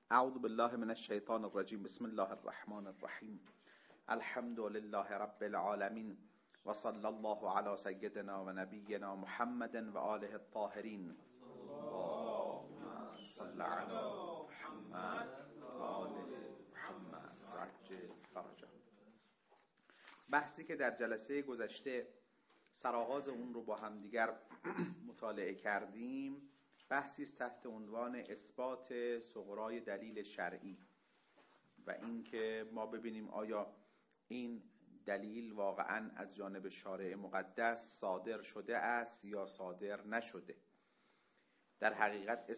اعوذ بالله من الشیطان الرجیم. بسم الله الرحمن الرحیم. الحمد لله رب العالمین و صلی الله علی سیدنا و نبینا محمد و آله الطاهرین. اللهم صل علی محمد و آل محمد عجل فرجه. بحثی که در جلسه گذشته سرآغاز اون رو با همدیگر مطالعه کردیم، بحثی است تحت عنوان اثبات صغرای دلیل شرعی و اینکه ما ببینیم آیا این دلیل واقعا از جانب شارع مقدس صادر شده است یا صادر نشده. در حقیقت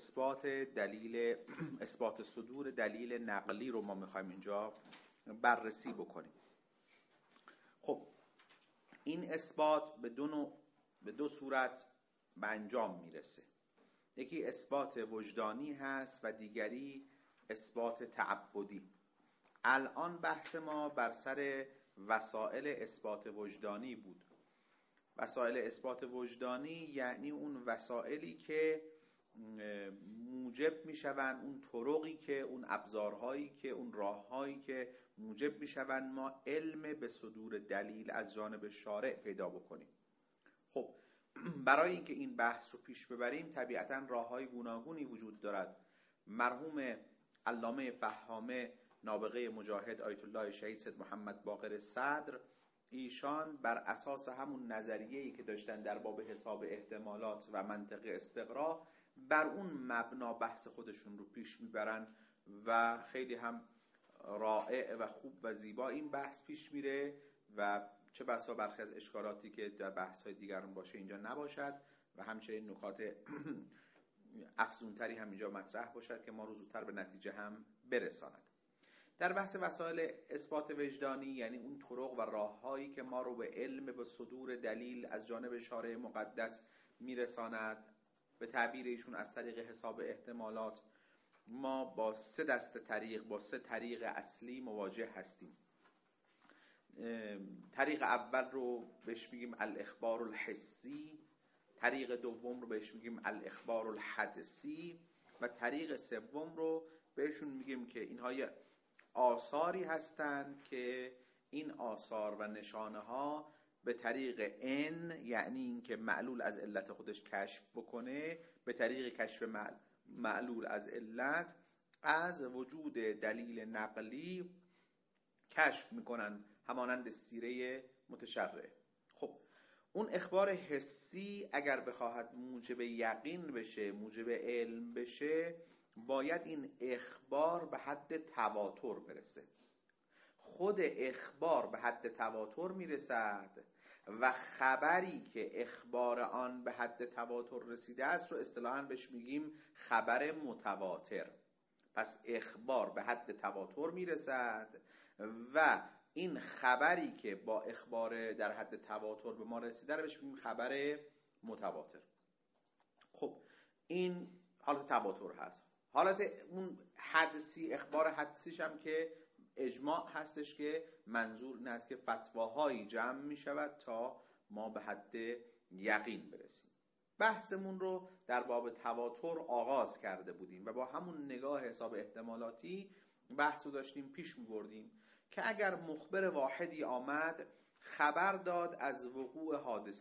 اثبات صدور دلیل نقلی رو ما میخوایم اینجا بررسی بکنیم. خب این اثبات به دو صورت به انجام میرسه. یکی اثبات وجدانی هست و دیگری اثبات تعبدی. الان بحث ما بر سر وسائل اثبات وجدانی بود. وسائل اثبات وجدانی یعنی اون وسائلی که موجب میشوند، اون طرقی که، اون ابزارهایی که، اون راههایی که موجب میشوند ما علم به صدور دلیل از جانب شارع پیدا بکنیم. خب برای اینکه این بحث رو پیش ببریم طبیعتاً راههای گوناگونی وجود دارد. مرحوم علامه فهامه نابغه مجاهد آیت الله شهید سید محمد باقر صدر، ایشان بر اساس همون نظریه‌ای که داشتن در باب حساب احتمالات و منطق استقرا، بر اون مبنا بحث خودشون رو پیش میبرن و خیلی هم رائع و خوب و زیبا این بحث پیش میره و چه بسا برخی از اشکالاتی که در بحث‌های دیگران باشه اینجا نباشد و همچنین نکات افزونتری هم اینجا مطرح باشد که ما رو زودتر به نتیجه هم برساند. در بحث وسایل اثبات وجدانی یعنی اون طرق و راه‌هایی که ما رو به علم به صدور دلیل از جانب شارع مقدس میرساند، به تعبیر ایشون از طریق حساب احتمالات، ما با سه طریق اصلی مواجه هستیم. طریق اول رو بهش میگیم الاخبار الحسی، طریق دوم رو بهش میگیم الاخبار الحدسی و طریق سوم رو بهشون میگیم که اینها آثاری هستند که این آثار و نشانه ها به طریق ان، یعنی این که معلول از علت خودش کشف بکنه، به طریق کشف معلول از علت از وجود دلیل نقلی کشف میکنن، همانند سیره متشرع. خب اون اخبار حسی اگر بخواهد موجب یقین بشه، موجب علم بشه، باید این اخبار به حد تواتر برسه. خود اخبار به حد تواتر میرسد و خبری که اخبار آن به حد تواتر رسیده است رو اصطلاحاً بهش میگیم خبر متواتر. پس اخبار به حد تواتر میرسد و این خبری که با اخبار در حد تواتر به ما رسیده رو بهش میگیم خبر متواتر. خب این حالت تواتر هست. حالت اون حدسی، اخبار حدسیش هم که اجماع هستش که منظور این است که فتواهایی جمع می شود تا ما به حد یقین برسیم. بحثمون رو در باب تواتر آغاز کرده بودیم و با همون نگاه حساب احتمالاتی بحث رو داشتیم پیش می بردیم که اگر مخبر واحدی آمد خبر داد از وقوع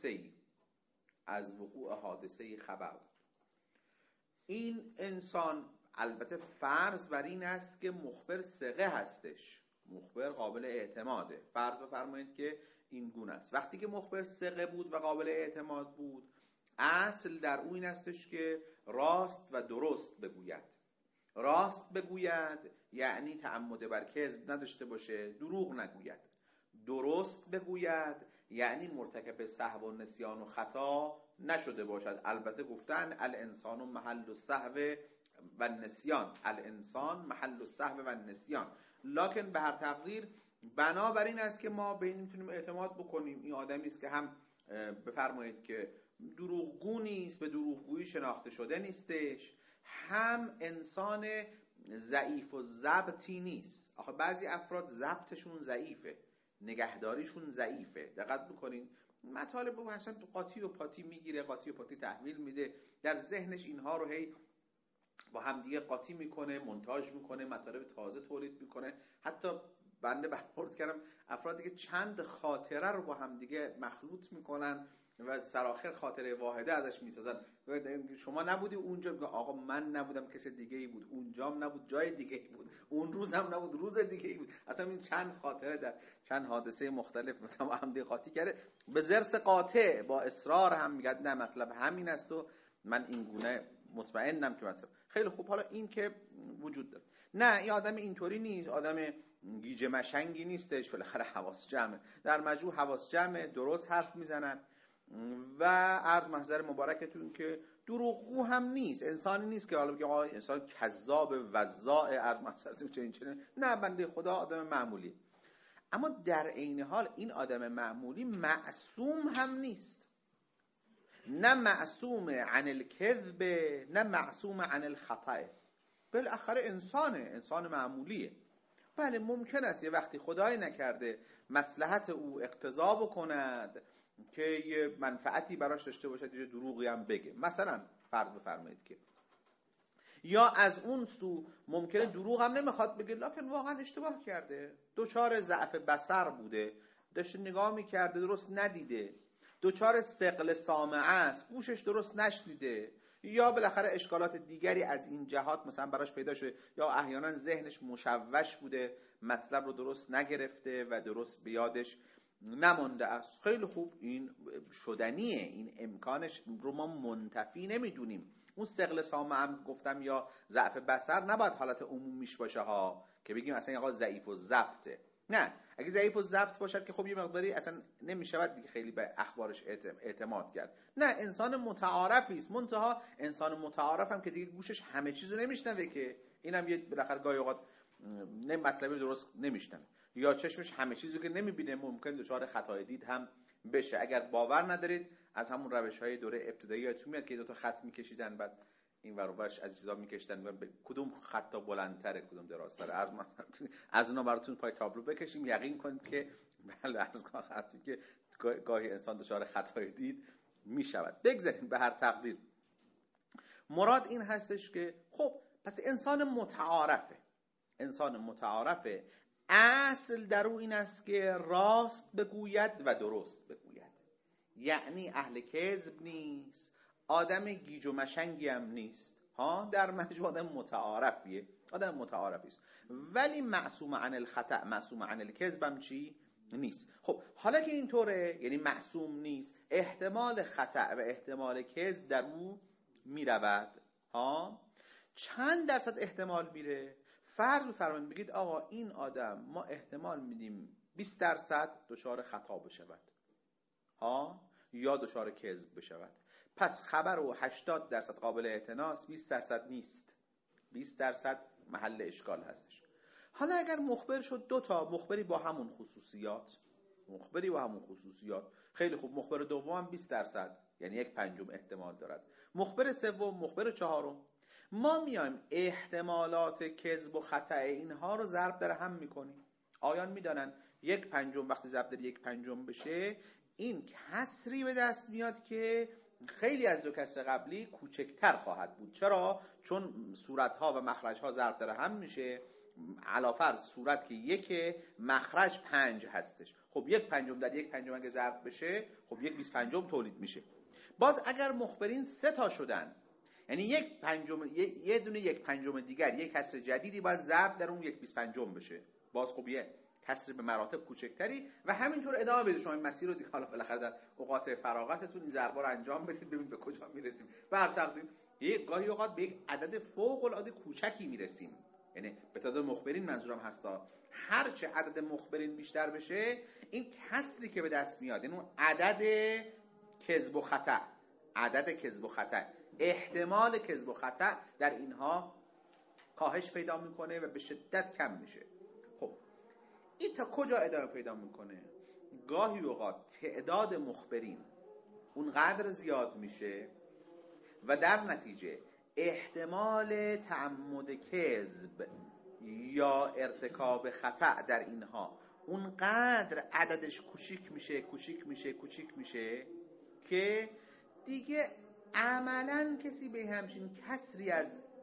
حادثه‌ای خبر داد، این انسان البته فرض بر این است که مخبر ثقه هستش، مخبر قابل اعتماده. فرض بفرمایید که این گونه است. وقتی که مخبر ثقه بود و قابل اعتماد بود، اصل در اون این استش که راست و درست بگوید. راست بگوید یعنی تعمد بر کذب نداشته باشه، دروغ نگوید. درست بگوید یعنی مرتکب سهو و نسیان و خطا نشده باشد. البته گفتن الانسان محل السهو و النسیان، الانسان محل السهو و النسیان، لکن به هر تقدیر بنابراین است که ما به این میتونیم اعتماد بکنیم این آدمی است که هم بفرمایید که دروغگو نیست، به دروغگویی شناخته شده نیستش، هم انسان ضعیف و ضبطی نیست. آخه بعضی افراد ضبطشون ضعیفه، نگهداریشون ضعیفه. دقت بکنین مطالب رو اصلا قاطی و پاتی میگیره، قاطی و پاتی تحویل میده، در ذهنش اینها رو هی با همدیگه قاطی میکنه، مونتاژ میکنه، مطالب تازه تولید میکنه. حتی بنده برخورد کردم افرادی که چند خاطره رو با همدیگه مخلوط میکنن و سرآخر خاطره واحده ازش میسازن. شما نبودی اونجا، آقا من نبودم، کسی دیگه ای بود. اونجام نبود، جای دیگه ای بود. اون روزم نبود، روز دیگه ای بود. اصلا این چند خاطره در چند حادثه مختلف با هم قاطی کرده به ضرس قاطع، با اصرار هم میگه نه مطلب همین است و من این گونه مطمئنم که مثلا خیلی خوب. حالا این که وجود داره، نه این آدم اینطوری نیست، آدم گیج مشنگی نیستش، بالاخره حواس جمعه، در مجموع حواس جمعه، درست حرف میزنن و عرض محضر مبارکتون که دروغگو هم نیست، انسانی نیست که حالا بگه آقا انسان کذاب وضاع، عرض محضرتون چنین. نه، بنده خدا آدم معمولی. اما در عین حال این آدم معمولی معصوم هم نیست، نه معصوم عن الکذب، نه معصوم عن الخطأ. بالاخره انسان معمولیه. بله ممکن است یه وقتی خدای نکرده مصلحت او اقتضا بکند که یه منفعتی براش داشته باشد، یه دروغی هم بگه. مثلا فرض بفرمایید که یا از اون سو ممکنه دروغ هم نمیخواد بگه، لکن واقعا اشتباه کرده، دچار ضعف بصر بوده، داشته نگاه میکرده درست ندیده، دچار ثقل سامعه است، گوشش درست نشنیده، یا بالاخره اشکالات دیگری از این جهات مثلا براش پیدا شده، یا احیانا ذهنش مشوش بوده، مطلب رو درست نگرفته و درست به یادش نمانده است. خیلی خوب، این شدنیه، این امکانش رو ما منتفی نمیدونیم. اون ثقل سامعه هم گفتم یا ضعف بصر نباید حالت عمومیش باشه ها، که بگیم اصلا آقا ضعیف و ضبطه. نه، اگه ضعیف و ضبط باشد که خب یه مقداری اصلا نمیشود دیگه خیلی به اخبارش اعتماد کرد. نه، انسان متعارفی است، منتها انسان متعارف هم که دیگه گوشش همه چیزو نمیشنوه، که اینم یه بالاخره گاهی اوقات مطلبی درست نمیشنوه، یا چشمش همه چیزو که نمیبینه، ممکن دچار خطای دید هم بشه. اگر باور ندارید از همون روش‌های دوره ابتدایی یادتون میاد که دو تا خط میکشیدن، بعد این ور و برش از چیزا میکشیدن، کدوم خطا بلندتره کدوم درازتره، از اونها براتون پای تابلو بکشیم، یقین کنید که بله از خطی که گاهی انسان دچار خطای دید میشود. بگذاریم به هر تقدیر. مراد این هستش که خب پس انسان متعارفه، اصل در او این است که راست بگوید و درست بگوید، یعنی اهل کذب نیست، آدم گیج و مشنگی هم نیست ها، در مجموع آدم متعارفیه، آدم متعارفی است، ولی معصوم عن الخطأ، معصوم عن الکذب هم چی نیست. خب حالا که اینطوره، یعنی معصوم نیست، احتمال خطأ و احتمال کذب در او میرود ها. چند درصد احتمال میره؟ فرض بفرمایید بگید آقا این آدم ما احتمال میدیم 20% دچار خطا بشود ها، یا دچار کذب بشود. پس خبر او 80% قابل اعتناست، 20% نیست، 20% محل اشکال هستش. حالا اگر مخبر شد دو تا مخبری با همون خصوصیات، خیلی خوب، مخبر دوم 20%، یعنی 1/5 احتمال دارد، مخبر سوم، مخبر چهارم، ما میایم احتمالات کذب و خطا اینها رو ضرب در هم میکنیم. آیان میدانن 1/5 وقتی ضرب در 1/5 بشه، این کسری به دست میاد که خیلی از دو کسر قبلی کوچکتر خواهد بود. چرا؟ چون صورتها و مخرجها ضرب در هم میشه، علاوه صورت که 1 مخرج 5 هستش. خب 1/5 در 1/5 اگه ضرب بشه، خب 1/25 تولید میشه. باز اگر مخبرین 3 تا شدن، یعنی 1/5 یه دونه 1/5 دیگر، یک کسر جدیدی باید ضرب در اون 1/25 بشه، باز خب یه کسر به مراتب کوچکتری، و همینطور ادامه بدید. شما این مسیر رو دیگه حالا بالاخره در اوقات فراغتتون این ضربا رو انجام بدید، ببینید به کجا میرسیم. به هر تقدیر گاهی اوقات به یک عدد فوق العاده کوچکی میرسیم، یعنی به تعداد مخبرین منظورم هستا. هر چه عدد مخبرین بیشتر بشه، این کسری که به دست میاد، یعنی اون عدد کذب و خطا، احتمال کذب و خطا در اینها کاهش پیدا میکنه و به شدت کم میشه. خب این تا کجا ادامه پیدا میکنه؟ گاهی اوقات تعداد مخبرین اونقدر زیاد میشه و در نتیجه احتمال تعمد کذب یا ارتکاب خطا در اینها اونقدر عددش کوچیک میشه که دیگه عملاً کسی به همچین کسری از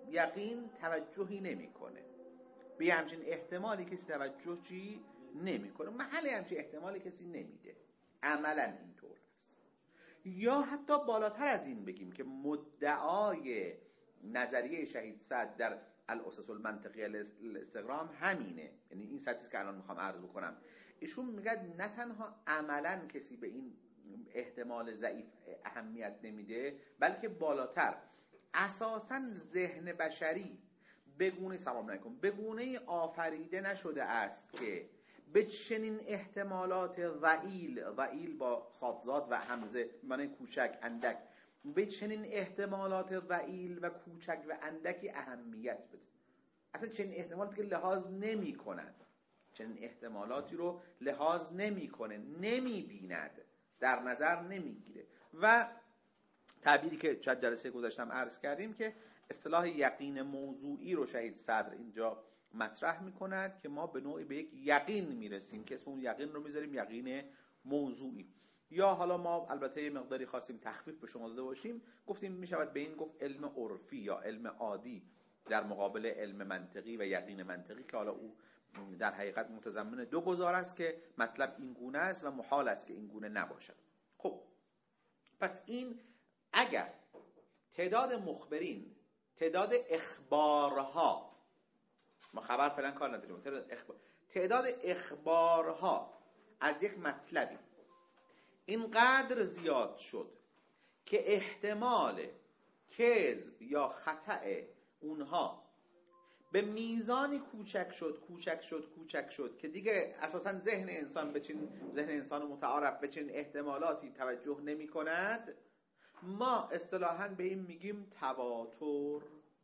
یقین توجهی نمیکنه، به همچین احتمالی کسی توجهی نمیکنه، محل همچین احتمالی کسی نمیده. عملا اینطور است. یا حتی بالاتر از این بگیم که مدعای نظریه شهید سعد در الاسس المنطقی الاستقرام همینه، یعنی این سطحی که الان میخوام عرض بکنم. ایشون میگه نه تنها عملا کسی به این احتمال ضعیف اهمیت نمیده، بلکه بالاتر اساساً ذهن بشری به گونه آفریده نشده است که به چنین احتمالات ضئیل با صادزاد و همزه معنی کوچک اندک، به چنین احتمالات ضئیل و کوچک و اندکی اهمیت بده. اصلا چنین احتمالاتی که لحاظ نمی کنند، چنین احتمالاتی رو لحاظ نمی کنه، نمی بیند، در نظر نمی گیره. و تعبیری که چند جلسه گذاشتم عرض کردیم که اصطلاح یقین موضوعی رو شهید صدر اینجا مطرح میکند که ما به نوعی به یک یقین میرسیم که اسم اون یقین رو میذاریم یقین موضوعی. یا حالا ما البته یه مقداری خواستیم تخفیف به شما داده باشیم، گفتیم میشود به این گفت علم عرفی یا علم عادی در مقابل علم منطقی و یقین منطقی، که حالا او در حقیقت متضمن دو گزار است که مطلب این گونه است و محال است که این گونه نباشد. خب پس این اگر تعداد مخبرین، تعداد اخبارها، ما خبر فعلا کار نداریم، تعداد اخبارها از یک مطلبی اینقدر زیاد شد که احتمال کذب یا خطأ اونها به میزانی کوچک شد که دیگه اساساً ذهن انسان متعارف به چنین احتمالاتی توجه نمی کند، ما اصطلاحاً به این میگیم تواتر.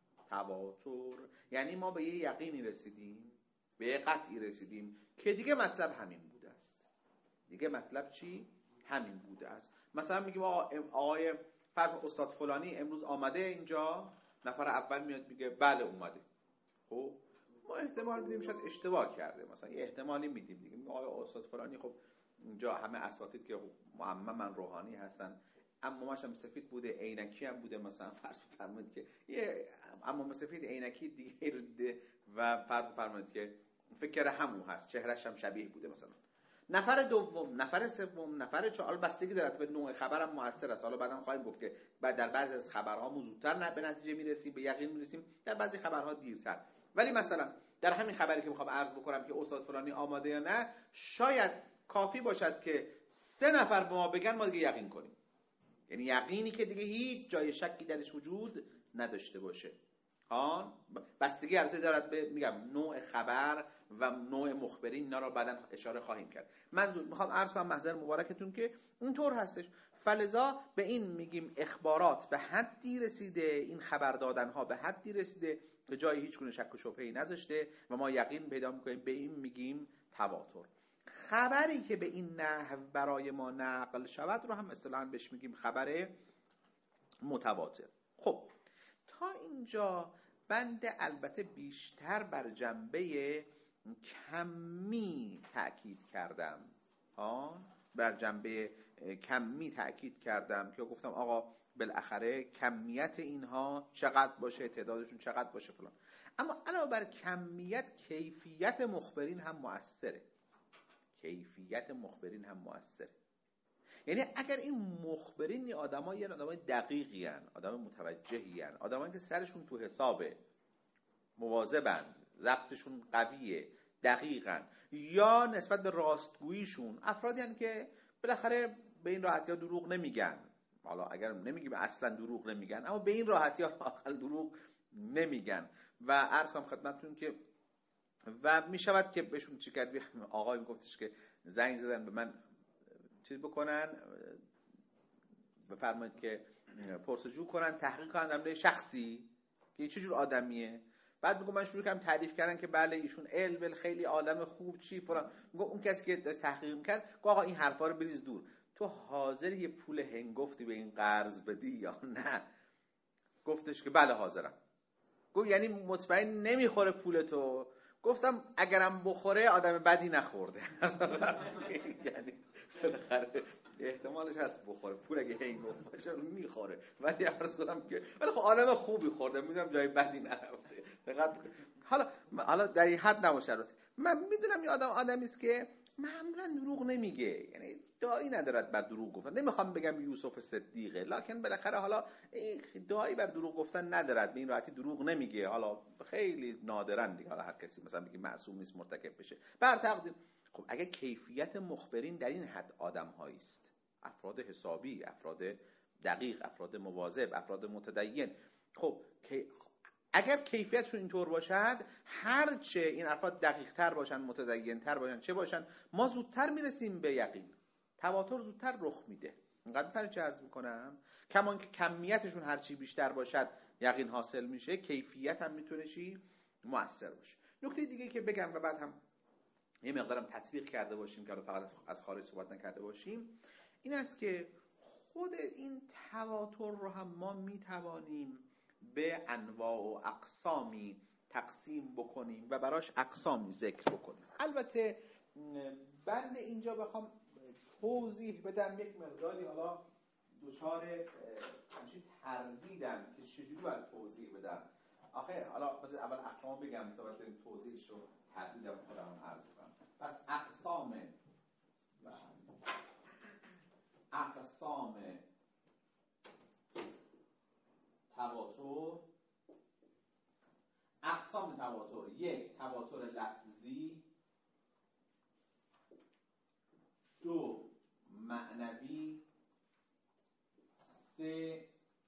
یعنی ما به یه یقینی رسیدیم، به یه قطعی رسیدیم که دیگه مطلب همین بوده است. دیگه مطلب چی؟ همین بوده است. مثلا میگیم آقای فرض استاد فلانی امروز آمده اینجا، نفر اول میاد میگه بله اومده. خب ما احتمال میدیم شاید اشتباه کرده، مثلا یه احتمالی میدیم دیگه، میگم آقای استاد فلانی خب اینجا همه اساتید که معمم روحانی هستن، عمامش هم سفید بوده، عینکی هم بوده، مثلا فرض فرمایید که یه عمام سفید عینکی دیگه رو دیده و فرض فرمایید که فکر همون هست، چهرهش هم شبیه بوده مثلا. نفر دوم، نفر سوم، نفر چهارم، بستگی داره به نوع خبرم موثر است. حالا بعداً خواهیم گفت که بعد در بعضی از خبرها ما زودتر به نتیجه میرسیم، به یقین میرسیم، در بعضی خبرها دیرتر. ولی مثلا در همین خبری که میخوام عرض بکنم که استاد فلانی آماده یا نه، شاید کافی باشد که 3 نفر به ما بگن ما دیگه یقین کنیم، یعنی یقینی که دیگه هیچ جای شکی درش وجود نداشته باشه. بستگی البته دارد به میگم نوع خبر و نوع مخبرین، اینا رو بعداً اشاره خواهیم کرد. منظور میخوام عرض کنم محضر مبارکتون که اینطور هستش. فلذا به این میگیم اخبارات به حدی رسیده، این خبر دادن ها به حدی رسیده که جای هیچ گونه شک و شبهه‌ای نذاشته و ما یقین پیدا میکنیم، به این میگیم تواتر. خبری که به این نحو برای ما نقل شود رو هم اصطلاحاً بهش میگیم خبر متواتر. خب تا اینجا بنده البته بیشتر بر جنبه کمی تأکید کردم، بر جنبه کمی تأکید کردم که گفتم آقا بالاخره کمیت اینها چقدر باشه، تعدادشون چقدر باشه فلان. اما علاوه بر کمیت، کیفیت مخبرین هم مؤثره. یعنی اگر این مخبرین یه آدمای دقیقی هن، آدم متوجهی هن، آدمایی که سرشون تو حسابه، مواظبن، ضبطشون قویه، دقیقن، یا نسبت به راستگوییشون افرادی هن که بالاخره به این راحتی ها دروغ نمیگن. حالا اگر نمیگیم اصلا دروغ نمیگن، اما به این راحتی ها اقل دروغ نمیگن. و عرض کنم خدمتتون که و میشود که بهشون چی کرد، آقای میگفتش که زنگ زدن به من چیز بکنن، بفرمایید که پرسجو کنن، تحقیق کنن در مورد شخصی که چه جور آدمیه. بعد میگم من شروع کردم تعریف کردن که بله ایشون علم خیلی عالم خوب چی فلان. میگم اون کسی که داشت تحقیق میکرد گفت آقا این حرفا رو بریز دور، تو حاضری یه پول هنگفتی به این قرض بدی یا نه؟ گفتش که بله حاضرم. گفت یعنی مطمئن نمیخوره پولتو؟ گفتم اگرم بخوره آدم بدی نخورده. یعنی بالاخره که احتمالش هست بخوره. پول اگه هنگفت باشه میخوره، ولی عرض کنم که ولی خب آدم خوبی خورده، میدونم جای بدی نرفته. دقت حالا در این حد نباشه. البته من میدونم این آدمی است که معمولا دروغ نمیگه، یعنی داعی ندارد بر دروغ گفتن. نمیخوام بگم یوسف صدیقه، لکن بالاخره حالا داعی بر دروغ گفتن ندارد، به این راحتی دروغ نمیگه. حالا خیلی نادرن دیگه، حالا هر کسی مثلا بگه معصوم نیست مرتکب بشه بر تقدیر. خب اگه کیفیت مخبرین در این حد آدم‌هایی است، افراد حسابی، افراد دقیق، افراد مواظب، افراد متدین، خب اگر کیفیتشون اینطور باشد، هرچه این افراد دقیق‌تر باشن، متدین‌تر باشن، چه باشن، ما زودتر میرسیم به یقین. تواتر زودتر رخ میده. اینقدر فرق چه عرض میکنم، کمان که کمیتشون هرچی بیشتر باشد یقین حاصل میشه، کیفیت هم میتونه چی مؤثر باشه. نکته دیگه که بگم و بعد هم یه مقدارم تطبیق کرده باشیم که فقط از خارج صحبت نکرده باشیم، این است که خود این تواتر رو هم ما میتوانیم به انواع و اقسامی تقسیم بکنیم و براش اقسامی ذکر بکنیم. البته بند اینجا بخوام توضیح بدم یک مقداری حالا دوچار همچین تردیدم که چجوری باید توضیح بدم. آخه حالا بذار اول اقسام بگم تا بعد توضیحش رو تردیدم خودم عرض کنم. پس اقسام تواتر. اقسام تواتر: یک، تواتر لفظی، دو، معنوی، سه،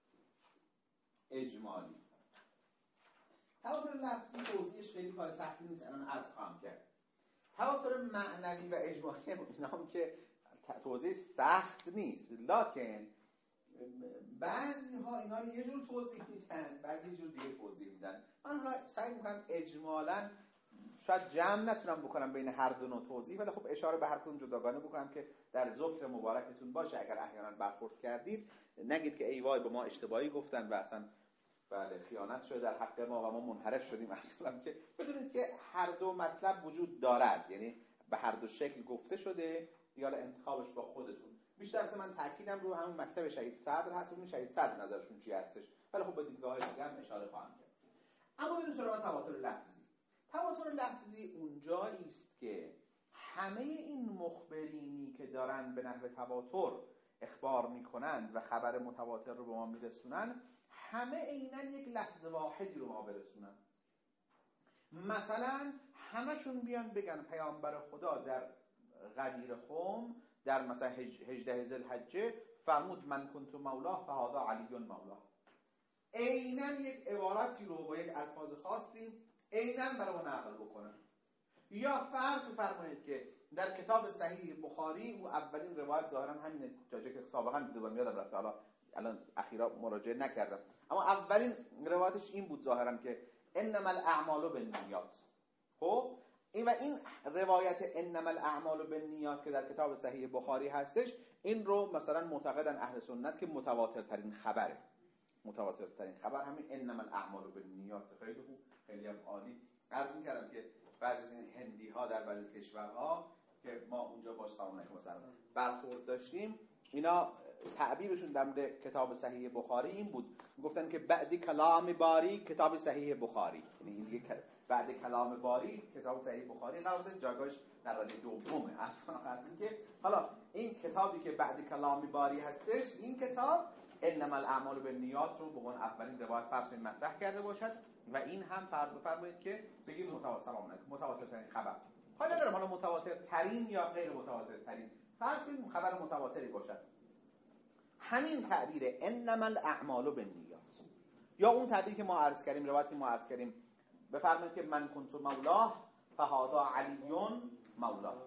اجمالی. تواتر لفظی توضیحش خیلی کار سختی نیست، الان عرض خواهم کرد. تواتر معنوی و اجمالی اینا هم که توضیح سخت نیست، لکن بعضی ها اینا رو یه جور توضیح میدن، بعضی یه جور دیگه توضیح میدن. من حالا سعی میکنم اجمالاً، شاید جمع نتونم بکنم بین هر دو نوع توضیح، ولی خب اشاره به هر کدوم جداگانه بکنم که در ذکر مبارکتون باشه. اگر احیانا برخورد کردید نگید که ای وای به ما اشتباهی گفتن و اصلا بله خیانت شده در حق ما و ما منحرف شدیم. اصلا که بدونید که هر دو مطلب وجود دارد، یعنی به هر دو شکل گفته شده دیگه، حالا انتخابش با خودتون. بیشتر که من تاکیدم رو همون مکتب شهید صدر هست، اون شهید صدر نظرشون چی هستش، ولی خب به دیدگاه‌های دیگه هم اشاره خواهم کرد. اما بریم سراغ تواتر لفظی. تواتر لفظی اونجایی است که همه این مخبرینی که دارن به نحو تواتر اخبار میکنند و خبر متواتر رو به ما میرسونن، همه عیناً یک لفظ واحدی رو ما برسونن. مثلا همشون بیان بگن پیامبر خدا در غدیر خم در مثلا 18 ذوالحجه فرمود من کنت مولاه فهذا علی مولاه. عیناً یک عبارتی رو با یک الفاظ خاصی عیناً برای ما نقل بکنن. یا فرض بفرمایید که در کتاب صحیح بخاری او اولین روایت ظاهرا همینه، جاجه که سابقا دیده بودم یادم رفته، حالا الان اخیرا مراجعه نکردم، اما اولین روایتش این بود ظاهرا که انما الاعمال بالنیات. خب این روایت انما الاعمال بالنیات که در کتاب صحیح بخاری هستش، این رو مثلا معتقدن اهل سنت که متواترترین خبره. متواترترین خبر همین انما الاعمال بالنیات. خیلی خوب، خیلی هم عالی. عرض می‌کردم که بعضی از این هندی ها در بعضی از کشورها که ما اونجا باش سلام علیکم مثلا برخورد داشتیم، اینا تعبیرشون در مورد کتاب صحیح بخاری این بود، گفتن که بعد کلام باری کتاب صحیح بخاری، یعنی این دیگه بعد کلام باری کتاب صحیح بخاری قرار داد جایگاهش در رده دومه. اصلا خاطر که حالا این کتابی که بعد کلام باری هستش، این کتاب انما الاعمال بالنیات رو به عنوان اولین روایت فرض کنید مطرح کرده باشد و این هم فرض بفرمایید که بگید متواترترین خبر. حالا ندارم حالا متواترترین یا غیر متواترترین، فرض کنید خبر متواتری باشد. همین تعبیر انما الاعمال بالنیات یا اون تعبیری که ما عرض کردیم، روایتی که ما عرض کردیم، بفرمایید که من کنت مولاه فهذا علی مولاه،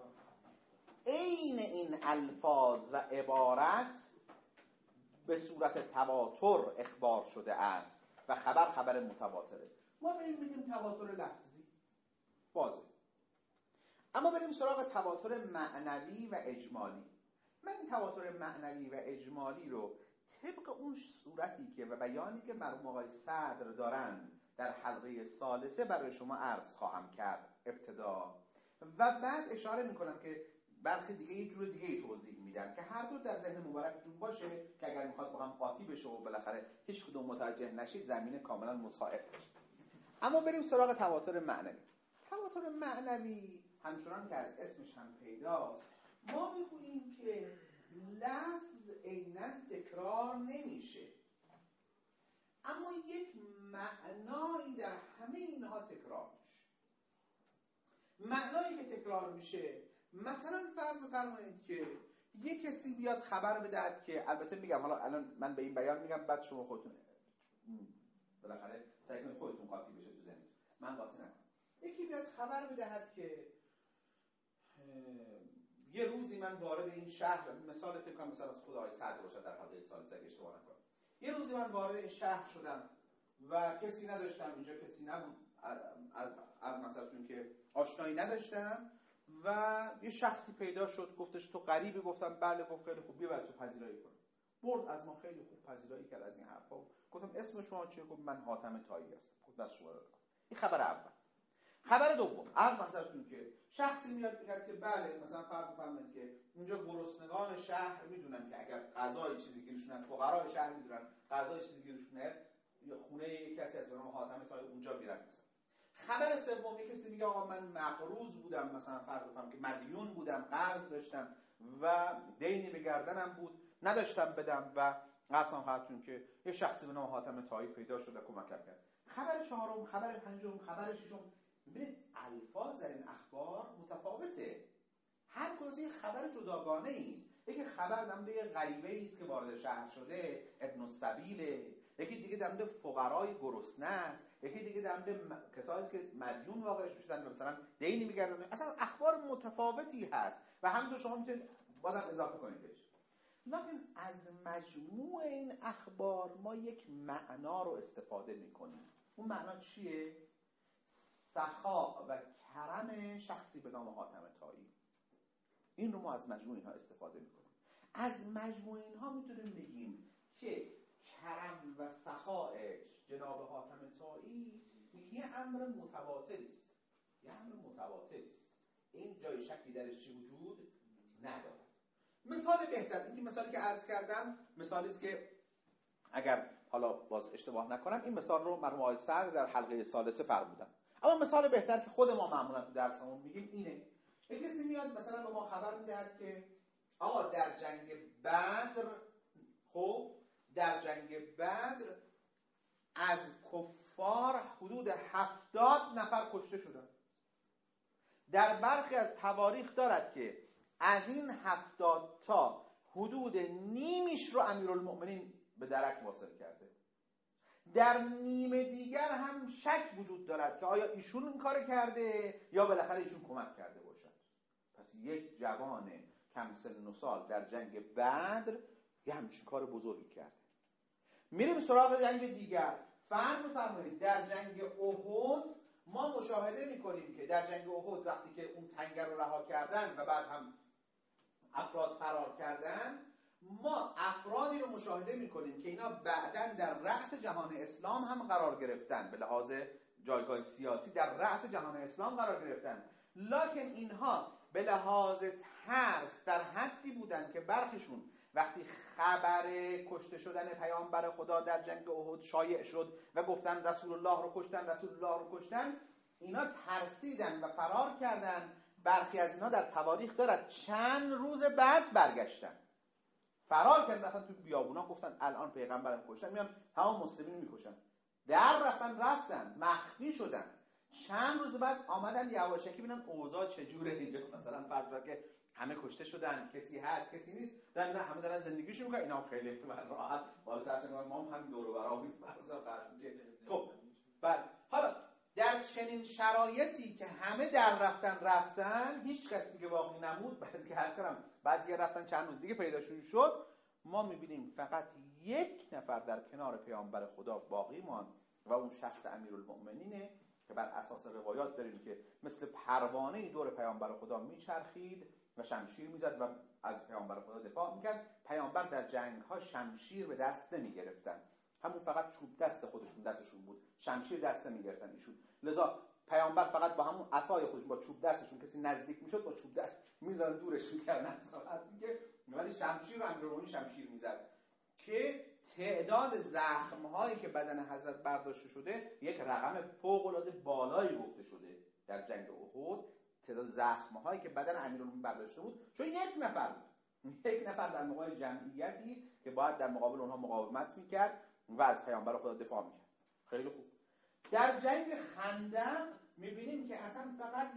عین این الفاظ و عبارت به صورت تواتر اخبار شده است و خبر متواتره. ما میگیم تواتر لفظی واضح. اما بریم سراغ تواتر معنوی و اجمالی. من این تواتر معنوی و اجمالی رو طبق اون صورتی که و بیانی که مرحوم آقای صدر دارن در حلقه ثالثه برای شما عرض خواهم کرد ابتدا، و بعد اشاره میکنم که برخی دیگه یه جور دیگه توضیح میدن که هر دو در ذهن مبارکتون باشه که اگر میخواد با هم قاطی بشه و بالاخره هیچ کدوم متوجه نشید زمینه کاملا مساعد بشه. اما بریم سراغ تواتر معنوی. تواتر معنوی همچنان که از اسمش هم پیداست، ما میگوییم که لفظ عیناً تکرار نمیشه، اما یک معنایی در همه اینها تکرار میشه. معنایی که تکرار میشه، مثلا فرض بفرمایید که یک کسی بیاد خبر بدهد که، البته میگم حالا الان من به این بیان میگم بعد شما خودتون بالاخره سعی کنید خودتون قاطی بشه تو ذهنتون، من قاطی نکنم. یکی بیاد خبر بدهد که یه روزی من وارد این شهر، مثال فکر کنم مثلا از خدای صدر باشه در حلقه سالس اگه اشتباه نکنم، یه روزی من وارد این شهر شدم و کسی نداشتم اینجا، کسی نبود مثلا که آشنایی نداشتم و یه شخصی پیدا شد گفتش تو غریبی، گفتم بله، گفت خیلی خوب بیا تو پذیرایی کن. برد از ما خیلی خوب پذیرایی کرد از این حرفا. گفتم اسم شما چیه؟ گفت من حاتم طایی هستم. گفت دست شما رو بکن. این خبر اول. خبر دوم، مثلا که شخصی میاد میگه که بله مثلا فرض بفرمایید که اونجا گرسنگان شهر میدونن که اگر غذای چیزی گیرشون، فقرای شهر میدونن غذای چیزی گیرشون یا خونه یک کسی از نام حاتم طایی اونجا میرن مثلا. خبر سوم، یک کسی میگه آقا من مقروض بودم، مثلا فرض بفرمایید که مدیون بودم، قرض داشتم و دینی به گردنم بود نداشتم بدم و قسم خواهدتون که یه شخصی به نام حاتم طایی پیدا شد و کمکم کرد. خبر چهارم، خبر پنجم، خبر ششم. ببینید الفاظ در این اخبار متفاوته، هر کدوم یه خبر جداگانه است. یکی خبر در مورد یه غریبه است که وارد شهر شده، ابن السبیله، یکی دیگه در مورد فقرای گرسنه است، یکی دیگه در مورد کسایی است که مدیون واقع شدن مثلا دینی میگردن. اصلا اخبار متفاوتی هست و همونطور شما میتونید بازم اضافه کنید بهش. لکن از مجموع این اخبار ما یک معنا رو استفاده میکنیم. اون معنا چیه؟ سخا و کرم شخصی به نام حاتم طایی. این رو ما از مجموع اینها استفاده میکنیم. از مجموع اینها میتونیم بگیم که کرم و سخاش جناب حاتم طایی یه امر متواتر است. یه امر متواتر است. این جای شکی درش چی وجود نداره. مثال بهتر، این مثالی که عرض کردم مثالی است که اگر حالا باز اشتباه نکنم این مثال رو مرحوم آقای صدر در حلقه ثالثه فرمودن. اما مثال بهتر که خود ما معمولا تو درسمون میگیم اینه. یک کسی میاد مثلا به ما خبر میدهد که آقا در جنگ بدر، خب در جنگ بدر از کفار حدود 70 نفر کشته شدن. در برخی از تواریخ دارد که از این 70 تا حدود نیمیش رو امیرالمؤمنین به درک واصل کرده. در نیمه دیگر هم شک وجود دارد که آیا ایشون این کار کرده یا بالاخره ایشون کمک کرده باشد. پس یک جوان کم سن و سال در جنگ بدر یه همچین کار بزرگی کرده. میریم سراغ جنگ دیگر. فرض بفرمایید در جنگ احد ما مشاهده میکنیم که در جنگ احد وقتی که اون تنگه رو رها کردن و بعد هم افراد فرار کردن، ما افرادی رو مشاهده میکنیم که اینا بعداً در رأس جهان اسلام هم قرار گرفتن، به لحاظ جایگاه سیاسی در رأس جهان اسلام قرار گرفتن، لکن اینها به لحاظ ترس در حدی بودن که برخیشون وقتی خبر کشته شدن پیامبر خدا در جنگ احد شایع شد و گفتن رسول الله رو کشتن، رسول الله رو کشتن، اینا ترسیدن و فرار کردن. برخی از اینا در تواریخ دارد چند روز بعد برگشتن، فرار کردن، رفتن تو بیابونا گفتن الان پیغمبرم کشتن، میان تمام مسلمین رو میکشن. در رفتن مخفی شدن. چند روز بعد آمدن یواشکی ببینن اوضاع چجوره اینجا. مثلا فرض کنید که همه کشته شدن، کسی هست کسی نیست، نه همه دارن زندگیشون میکنن، اینا هم خیلی راحت بالا سرشون ما هم دور و برام خب بعد حالا در چنین شرایطی که همه در رفتن هیچ کس دیگه باقی نمود، بعضی رفتن چند روز دیگه پیداشون شد، ما میبینیم فقط یک نفر در کنار پیامبر خدا باقی ماند و اون شخص امیرالمؤمنینه که بر اساس روایات داریم که مثل پروانه دور پیامبر خدا میچرخید و شمشیر میزد و از پیامبر خدا دفاع میکرد. پیامبر در جنگ ها شمشیر به دست نمیگرفتن، همون فقط چوب دست خودشون دستشون بود، شمشیر دست نمیگرفتن ایشون. لذا پیامبر فقط با همون عصای خودش با چوب دستشون کسی نزدیک میشد با چوب دست میزدن دورش میکردن فقط میگه، ولی شمشیر امیرالمومنین شمشیر میزد که تعداد زخم هایی که بدن حضرت برداشته شده یک رقم فوق العاده بالایی گفته شده در جنگ احد. تعداد زخم هایی که بدن امیرالمومنین برداشته بود، چون یک نفر بود، یک نفر در مقابل جمعیتی که باید در مقابل اونها مقاومت میکرد و از پیامبر خدا دفاع میکرد. خیلی خوب. در جنگ خندق میبینیم که اصلا فقط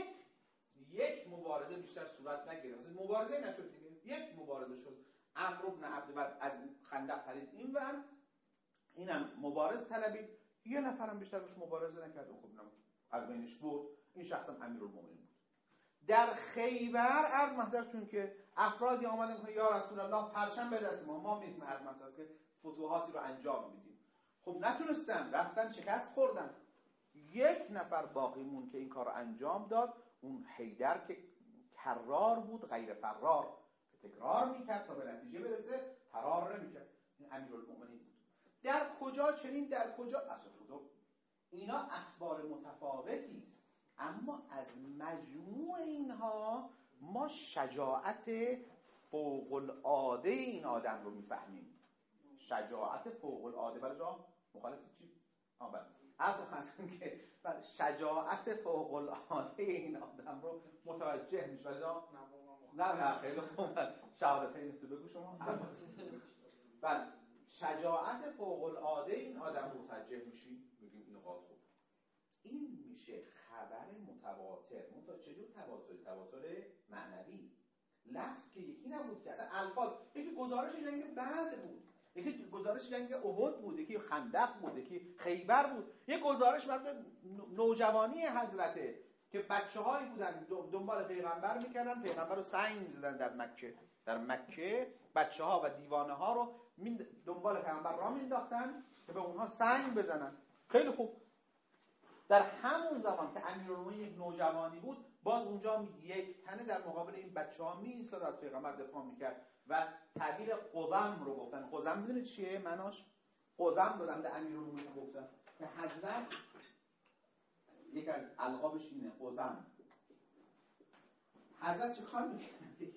یک مبارزه بیشتر صورت نگرفت، مثلا مبارزه نشد دیگه، یک مبارزه شد. عمرو بن عبدود از خندق پرید اینور، اینم مبارز طلبید، یه نفرم بیشتر روش مبارزه نکرد، خب از بینش برد. این شخص هم امیرالمومنین بود. در خیبر عرض محضرتون که افرادی آمدن که یا رسول الله پرچم به دست ما میتونیم عرض محضرت که فتوحاتی رو انجام میدیم. خب نتونستن، رفتن شکست خوردن. یک نفر باقی مون که این کار رو انجام داد، اون حیدر که کرار بود غیر فرار، تکرار میکرد تا به نتیجه برسه، فرار نمیکرد. این امیرالمومنین بود. در کجا چنین، در کجا اصلا خدا، اینا اخبار متفاوتی است، اما از مجموع اینها ما شجاعت فوق العاده این آدم رو میفهمیم. شجاعت فوق العاده. برای جا مخالف چی؟ بله. اصلا خواستم که شجاعت فوق العاده این آدم رو متوجه میشه. برای جا نه خیلی خوب. شهادت این تو بگو شما. بله. شجاعت فوق العاده این آدم رو متوجه میشیم، میگیم این نقاط خوب. این میشه خبر متواتر. چجور تواتر؟ تواتر معنوی. لفظ که یکی نبود که اصلا الفاظ، یکی گزارش جنگ بدر بود، یکی گزارش جنگ احد بود، یکی خندق بود، یکی خیبر بود، یک گزارش مربوط نوجوانی حضرته که بچه‌هایی بودن دنبال پیغمبر میکردن، پیغمبر رو سنگ می‌زدن در مکه بچه‌ها و دیوانه‌ها رو دنبال پیغمبر را مینداختن که به اونها سنگ بزنن. خیلی خوب. در همون زمان که امیرالمومنین نوجوانی بود، باز اونجا یک تنه در مقابل این بچه‌ها می‌ایستاد، از پیغمبر دفاع می‌کرد و تعبیر قزم رو گفتن. قزم می‌دونید چیه معناش؟ قزم دادن به امیرالمومنین، گفتن که حضرت یک از القابش اینه، قزم. حضرت چه کار می‌کرد؟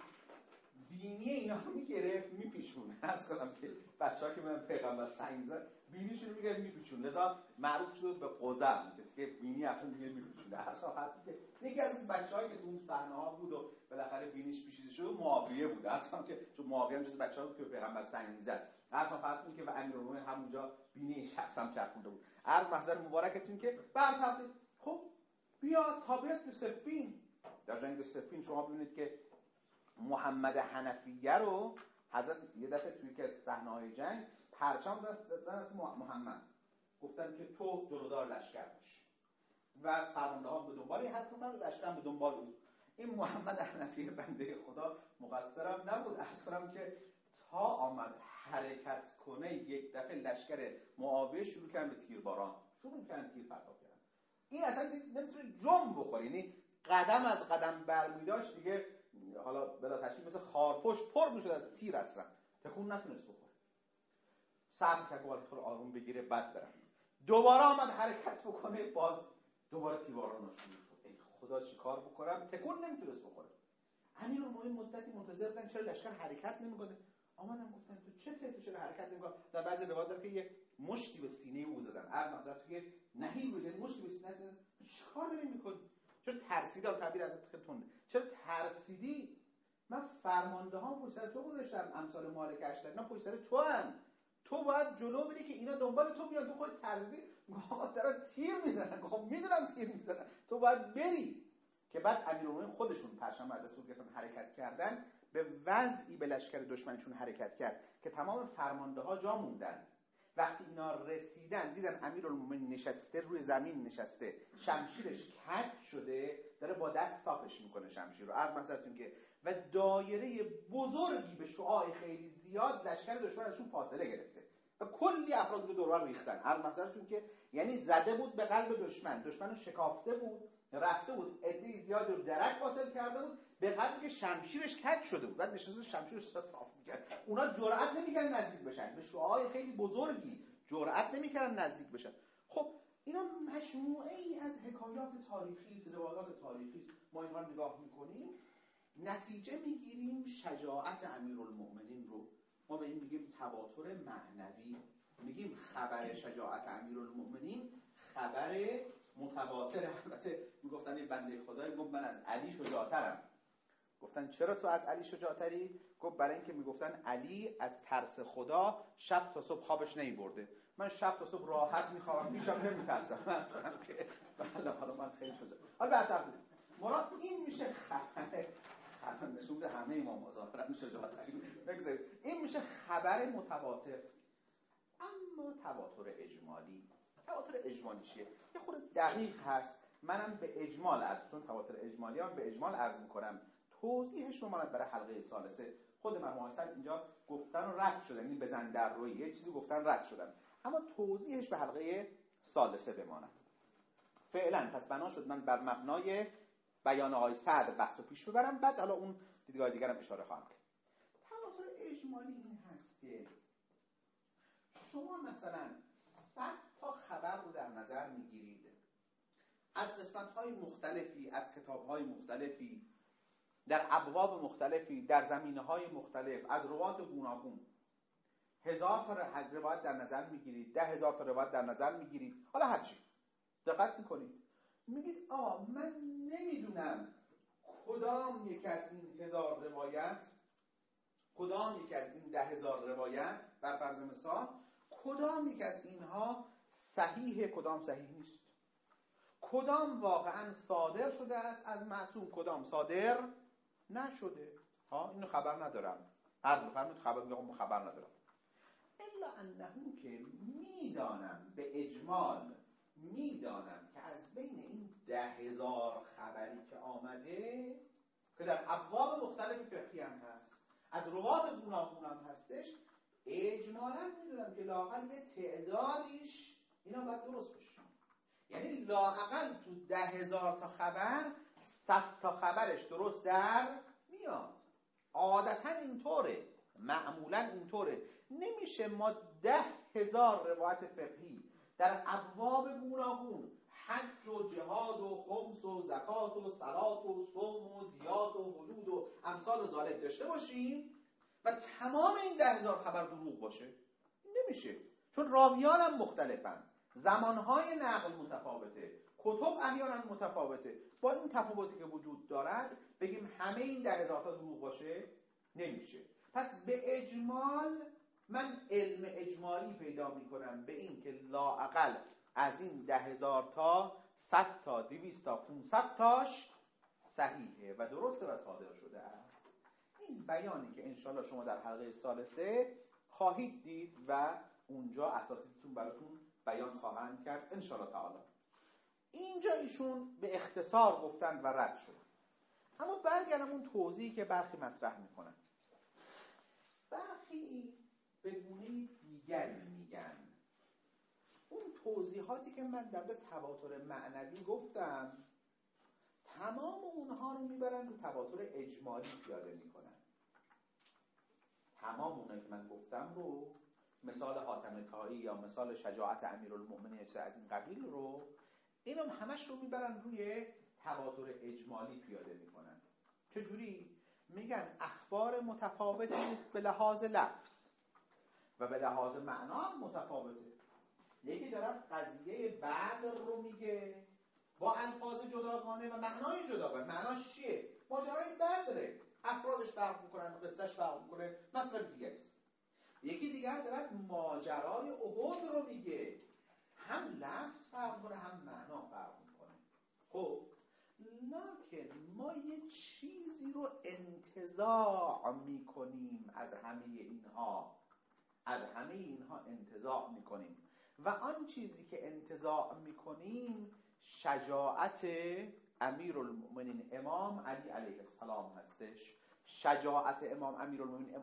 بینی اینا رو میگرفت میپیچون. عرض کنم که بچه‌ها که من پیغمبر سنگ زد بینیشون رو میگرفت میپیچون، لذا معروف شد به قزم، کسی که بینی افشون دیگه میپیچونه. اصلا خاطر که یکی از بچه‌هایی که تو اون صحنه‌ها بود و بالاخره بینیش پیچیده شد معاویه بود. اصلا که چون معاویه هم جز بچه‌ها بود که پیغمبر سنگ میزد. اصلا خاطر که و امیرالمومنین همونجا بینی شخص هم چرخونده بود. عرض محضر مبارکتون که برپرده. خب بیا تابعیت به صفین. در جنگ صفین شما ببینید که محمد حنفیه رو حضرت یه دفعه توی که صحنه‌های جنگ پرچم دست محمد گفتن که تو جلودار لشکر باش و فرماندهان به دنبال هر کدوم لشکر به دنبال او. این محمد حنفیه بنده خدا مقصرم نبود، عرض کنم که تا آمد حرکت کنه یک دفعه لشکر معاویه شروع کردن به تیرباران، شروع کردن تیر پرتاب کردن. این اصلا نمیتونه جنب بخوره، یعنی قدم از قدم برمی‌داشت دیگه، حالا بلا تشبیه مثل خارپشت پر میشد از تیر، اصلا تکون نتونست بخوره. صبر کرد که خود آروم بگیره بعد برن. دوباره آمد حرکت بکنه، باز دوباره تیرباران شروع شد. ای خدا چی کار بکنم؟ تکون نمیتونست بخوره. امیرالمومنین مدتی منتظر بودن چرا لشکر حرکت نمیکنه. آمدن گفتن تو چرا حرکت نمیکنه؟ در بعضی روایات داره که یه مشتی به سینه او زدن. هر نظر توی نهی بود، مشتی به سینه زدن. چیکار داری میکنی؟ چرا ترسیدی؟ تعبیر ازت خیلی تنده. چرا ترسیدی؟ من فرمانده ها پشت سر تو گذاشتم، امثال مالک اشتر، اینا پشت سر تو هم. تو باید جلو بری که اینا دنبال تو بیان. تو خودت ترسیدی؟ آقا دارن تیر میزنن. خب میدونم تیر میزنن، تو باید بری. که بعد امیرالمومنین خودشون پرچم از دستور گرفتن، حرکت کردن، به وضعی به لشکر دشمنشون حرکت کرد که تمام فرمانده ها جا موندن. وقتی اینا رسیدن دیدن امیرالمومنین نشسته روی زمین، نشسته، شمشیرش کج شده، داره با دست صافش میکنه شمشیر رو. عرض مثلتون که و دایره بزرگی به شعاع خیلی زیاد لشکر دشمن ازشون فاصله گرفته و کلی افراد رو دور ریختن. عرض مثلتون که یعنی زده بود به قلب دشمن رو شکافته بود، رفته بود، عده زیادی رو درک حاصل کرده بود، به قدری که شمشیرش کج شده بود. بعد نشسته شمشیرش صاف می‌کرد. اونا جرئت نمی‌کردن نزدیک بشن، به شعاع خیلی بزرگی جرئت نمی‌کردن نزدیک بشن. خب اینا مجموعه ای از حکایات روایات تاریخی ما اینها رو نگاه میکنیم، نتیجه میگیریم شجاعت امیرالمؤمنین رو ما به این میگیم تواتر معنوی. میگیم خبر شجاعت امیرالمؤمنین خبر متواتر. البته میگفتن این بنده خدایی گفت من از علی شجاعترم. گفتن چرا تو از علی شجاعتری؟ گفت برای اینکه میگفتن علی از ترس خدا شب تا صبح خوابش نمیبرده، من شب تا صبح راحت میخوام هیچ وقت نمیترسم. مثلا که بله حالا من خیلی شجاع. حالا بعد مراد این میشه خبر نشون بده همه امام ظاهرا شجاعتری. بگذارید این میشه خبر متواتر. اما تواتر اجمالی چیه؟ یه خورده دقیق هست. منم به اجمال چون تواتر اجمالی هم به اجمال عرض میکنم، توضیحش بماند برای حلقه ثالثه. خود مرحوم حسن اینجا گفتن و رد شدن، این بزن در روی یه چیزی گفتن رد شدن، اما توضیحش به حلقه ثالثه بماند. فعلا پس بنا شد من بر مبنای بیان آقای سعد بحثو پیش ببرم، بعد حالا اون دیدگاه دیگرم اشاره خواهم کرد. تواتر اجمالی این هست که شما مثلا 100 تا خبر رو در نظر میگیرید از قسمت‌های مختلفی، از کتاب‌های مختلفی، در ابواب مختلفی، در زمینه‌های مختلف، از روات گوناگون. 1000 تا روایت در نظر میگیرید، 10,000 تا روایت در نظر میگیرید، حالا هرچی دقت میکنید، میگید آقا من نمیدونم کدام یک از این 1000 روایت، کدام یک از این 10,000 روایت بر فرض مثال، کدام یک از اینها صحیحه کدام صحیح نیست، کدام واقعا صادر شده است از معصوم کدام صادر نشده. اینو خبر ندارم، عرض بفرمایید خبر ندارم. الا انه که میدانم به اجمال، میدانم که از بین این 10,000 خبری که آمده که در ابواب مختلف فقهی هم هست، از روات گوناگون هم هستش، اجمالا میدونم که لااقل یه تعدادیش اینا باید درست بشه. یعنی لااقل تو 10,000 تا خبر 100 تا خبرش درست در میاد. عادتا اینطوره، معمولا اینطوره. نمیشه ما 10,000 روایت فقهی در ابواب گوناگون، حج و جهاد و خمس و زکات و صلات و صوم و دیات و حدود و امثال و ذالک داشته باشیم و تمام این 10,000 خبر دروغ باشه. نمیشه، چون راویان هم مختلفن، زمانهای نقل متفاوته، کتب احیانا متفاوته. با این تفاوتی که وجود دارد بگیم همه این 10,000 تا دروغ باشه نمیشه. پس به اجمال من علم اجمالی پیدا میکنم به این که لااقل از این 10,000 تا 100 تا 200 تا 500 تاش صحیحه و درسته و صادر شده است. این بیانی که انشالله شما در حلقه ثالثه خواهید دید و اونجا اساتیدتون براتون بیان خواهند کرد انشالله تعالی. اینجا ایشون به اختصار گفتن و رد شد. اما برگردم اون توضیحی که برخی مطرح میکنن. برخی به گونه دیگری میگن اون توضیحاتی که من در تواتر معنوی گفتم تمام اونها رو میبرن رو تواتر اجمالی پیاده میکنن. تمام اونایی که من گفتم رو، مثال حاتم طایی یا مثال شجاعت امیرالمؤمنین از این قبیل رو، اینم همش رو میبرن روی تواتر اجمالی پیاده میکنن. چجوری؟ میگن اخبار متفاوتی است به لحاظ لفظ و به لحاظ معنا هم متفاوته. یکی دارد قضیه بدر رو میگه با الفاظ جداگانه و معنای جداگانه. معناش چیه؟ ماجرای بدره، افرادش فرق میکنن، قصهش فرق میکنه، مطلب دیگه است. یکی دیگر دارد ماجرای احد رو میگه، هم لفظ فرق میکنه هم معنا فرق میکنه. خب لکن ما یه چیزی رو انتزاع میکنیم از همه اینها، انتزاع میکنیم و آن چیزی که انتزاع میکنیم شجاعت امیرالمؤمنین امام علی علیه السلام هستش. شجاعت امیرالمؤمنین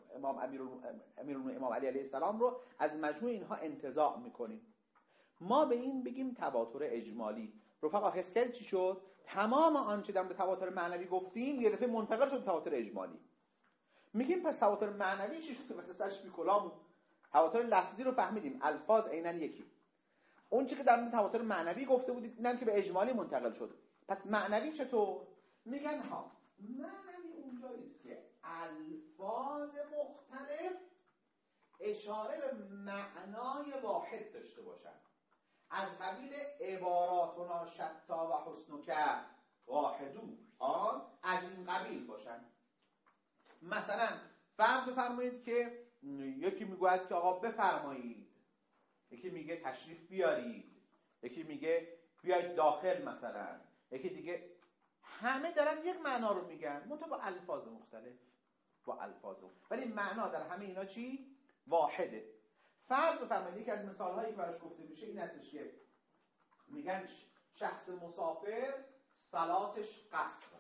امام علی علیه السلام رو از مجموع اینها انتزاع میکنیم. ما به این بگیم تواتر اجمالی. رفقا حس کردید چی شد؟ تمام آنچه در تواتر معنوی گفتیم یه دفعه منتقل شد تواتر اجمالی. میگیم پس تواتر معنوی چی شد؟ مثلا سرش بی کلامون. تواتر لفظی رو فهمیدیم، الفاظ عیناً یکی. اون چیزی که در مورد تواتر معنوی گفته بودید اینم که به اجمالی منتقل شد. پس معنوی چطور؟ میگن معنوی اونجایی است که الفاظ مختلف اشاره به معنای واحد داشته باشند، از قبیل عباراتنا شتا و حسنک واحدو، از این قبیل باشند. مثلا فرض بفرمایید که یکی میگوید که آقا بفرمایید، یکی میگه تشریف بیارید، یکی میگه بیاید داخل مثلا، یکی دیگه، همه دارن یک معنا رو میگن منتها با الفاظ مختلف، ولی معنا در همه اینا چی؟ واحده. فرض بفرمایید یکی از مثالهایی که براش گفته میشه این هستش که میگن شخص مسافر صلاتش قصر.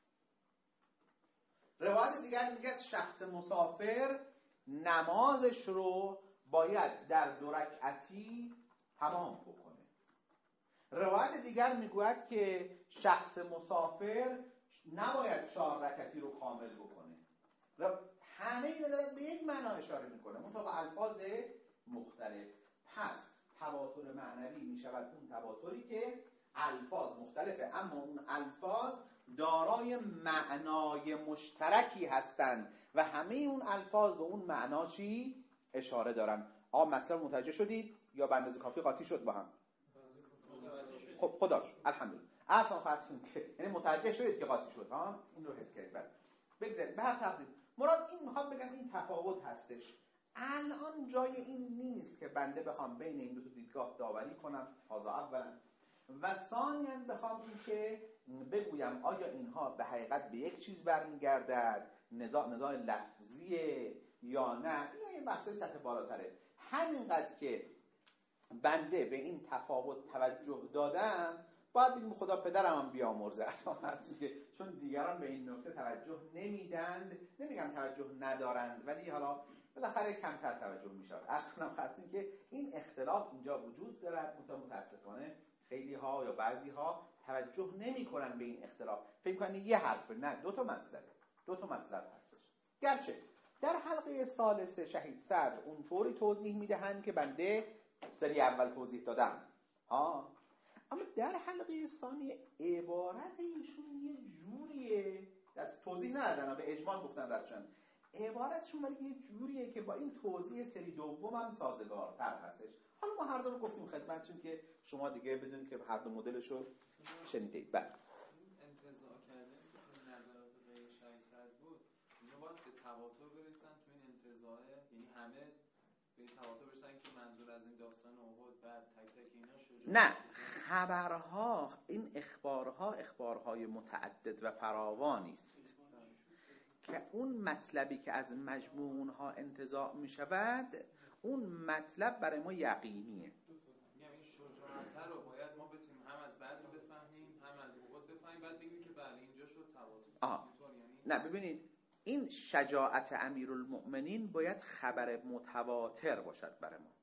روایت دیگر میگه شخص مسافر نمازش رو باید در 2 رکعتی تمام بکنه. روایت دیگر میگوید که شخص مسافر نباید 4 رکعتی رو کامل بکنه. همه اینا دارن به یک معنا اشاره میکنه منتها با الفاظ مختلف. پس تواتر معنوی میشود اون تواتری که الفاظ مختلفه اما اون الفاظ دارای معنای مشترکی هستند و همه اون الفاظ به اون معنا چی؟ اشاره دارن. مطلب متوجه شدید یا به اندازه کافی قاطی شد با هم؟ خب خداش الحمدلله. اصلا فرضیم که یعنی متوجه شدید که قاطی شد این رو حس کردید. بگذارید به هر تقدیر مراد این میخوام بگم این تفاوت هستش. الان جای این نیست که بنده بخوام بین این دو تا دیدگاه داوری کنم، هذا اولا، و ثانیاً بخوام این که بگویم آیا اینها به حقیقت به یک چیز برمیگردد، نزاع لفظیه یا نه. این بحث سطح بالاتره. همینقدر که بنده به این تفاوت توجه دادم باید بگیم خدا پدرم هم بیامرزه اصلا، چون دیگران به این نکته توجه نمیدند. نمیگم توجه ندارند ولی حالا بالاخره کمتر توجه میشود. اصلا خاطر که این اختلاف اینجا وجود دارد متاسفانه خیلی ها یا بعضی ها توجه نمی‌کنن به این اختلاف، فکر می‌کنن یه حرفه. نه، دو تا مطلب هستش. گرچه در حلقه ثالث شهید صدر اونطوری توضیح میدهند که بنده سری اول توضیح دادم اما در حلقه ثانی عبارت ایشون یه جوریه، دست توضیح ندادن به اجمال گفتن ردشن، عبارتشون ولی یه جوریه که با این توضیح سری دوم هم سازگارتر هستش. حالا ما هر دو رو گفتیم خدمتتون که شما دیگه بدونید که هر دو مدلشو شنیدید. بله انتزاع کردن که نظرات غیر شهید صدر بود، اینا باید به تواتر برسن تو این انتزاع، یعنی همه به تواتر برسن که منظور از این داستان احد بعد تک تک اینا شجاع. نه، خبرها، این اخبارهای متعدد و فراوانی است که اون مطلبی که از مجموع اونها انتزاع می شود اون مطلب برای ما یقینیه. میگم این شجاعت رو باید ما بتونیم هم از بدر بفهمیم هم از احد بفهمیم، بعد بگیم که بله اینجا شد تواتر. نه ببینید این شجاعت امیرالمؤمنین باید خبر متواتر باشد برای ما.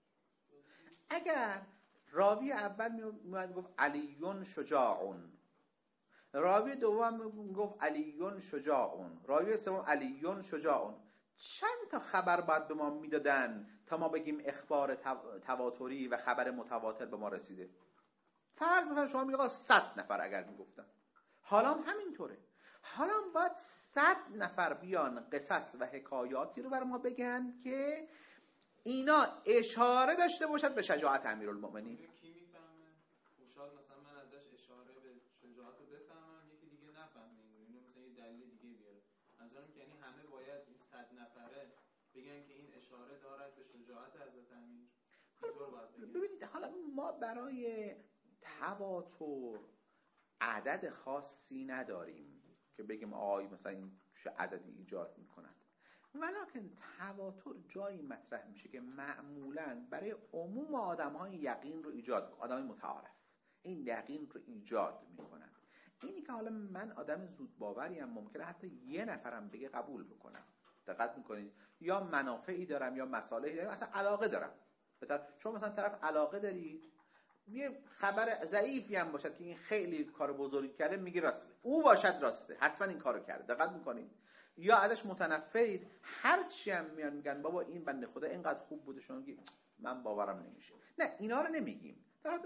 اگر راوی اول میاد گفت علیون شجاعون، راوی دوم گفت علیون شجاعون، راوی سوم علیون شجاعون، چند تا خبر باید به ما میدادن تا ما بگیم اخبار تواتری و خبر متواتر به ما رسیده؟ فرض بکنید شما میگه 100 نفر اگر میگفتن، حالا هم همینطوره. حالا باید 100 نفر بیان قصص و حکایاتی رو بر ما بگن که اینا اشاره داشته باشد به شجاعت امیرالمؤمنین. کی میفهمه؟ خوشحال مثلا من ازش اشاره به شجاعت رو بفهمم، یکی دیگه نفهمه، اینو مثلا یه دلیل دیگه بیاره. نظرم که یعنی همه باید این 100 نفره بگن که این اشاره دارد به شجاعت حضرت امیر. اینطور باید بگن. ببینید حالا ما برای تواتر عدد خاصی نداریم که بگیم آی مثلا این چه عددی ایجاد میکند، ولکن تواتر جایی مطرح میشه که معمولاً برای عموم آدم‌های یقین رو ایجاد، آدمای متعارف این یقین رو ایجاد میکنن. اینی که حالا من آدم زود باوریم ممکنه حتی یه نفرم بگه قبول بکنم، دقت میکنید، یا منافعی دارم یا مصالحی دارم، اصلا علاقه دارم. شما مثلا طرف علاقه دارید، یه خبر ضعیفی هم باشد که این خیلی کار بزرگی کرده، میگه راسته، او باشد راسته، حتما این کارو کرده، دقت میکنید، یا ازش متنفرید، هر چی هم میان میگن بابا این بنده خدا اینقدر خوب بوده، شما میگید من باورم نمیشه. نه، اینا رو نمیگیم، در حالت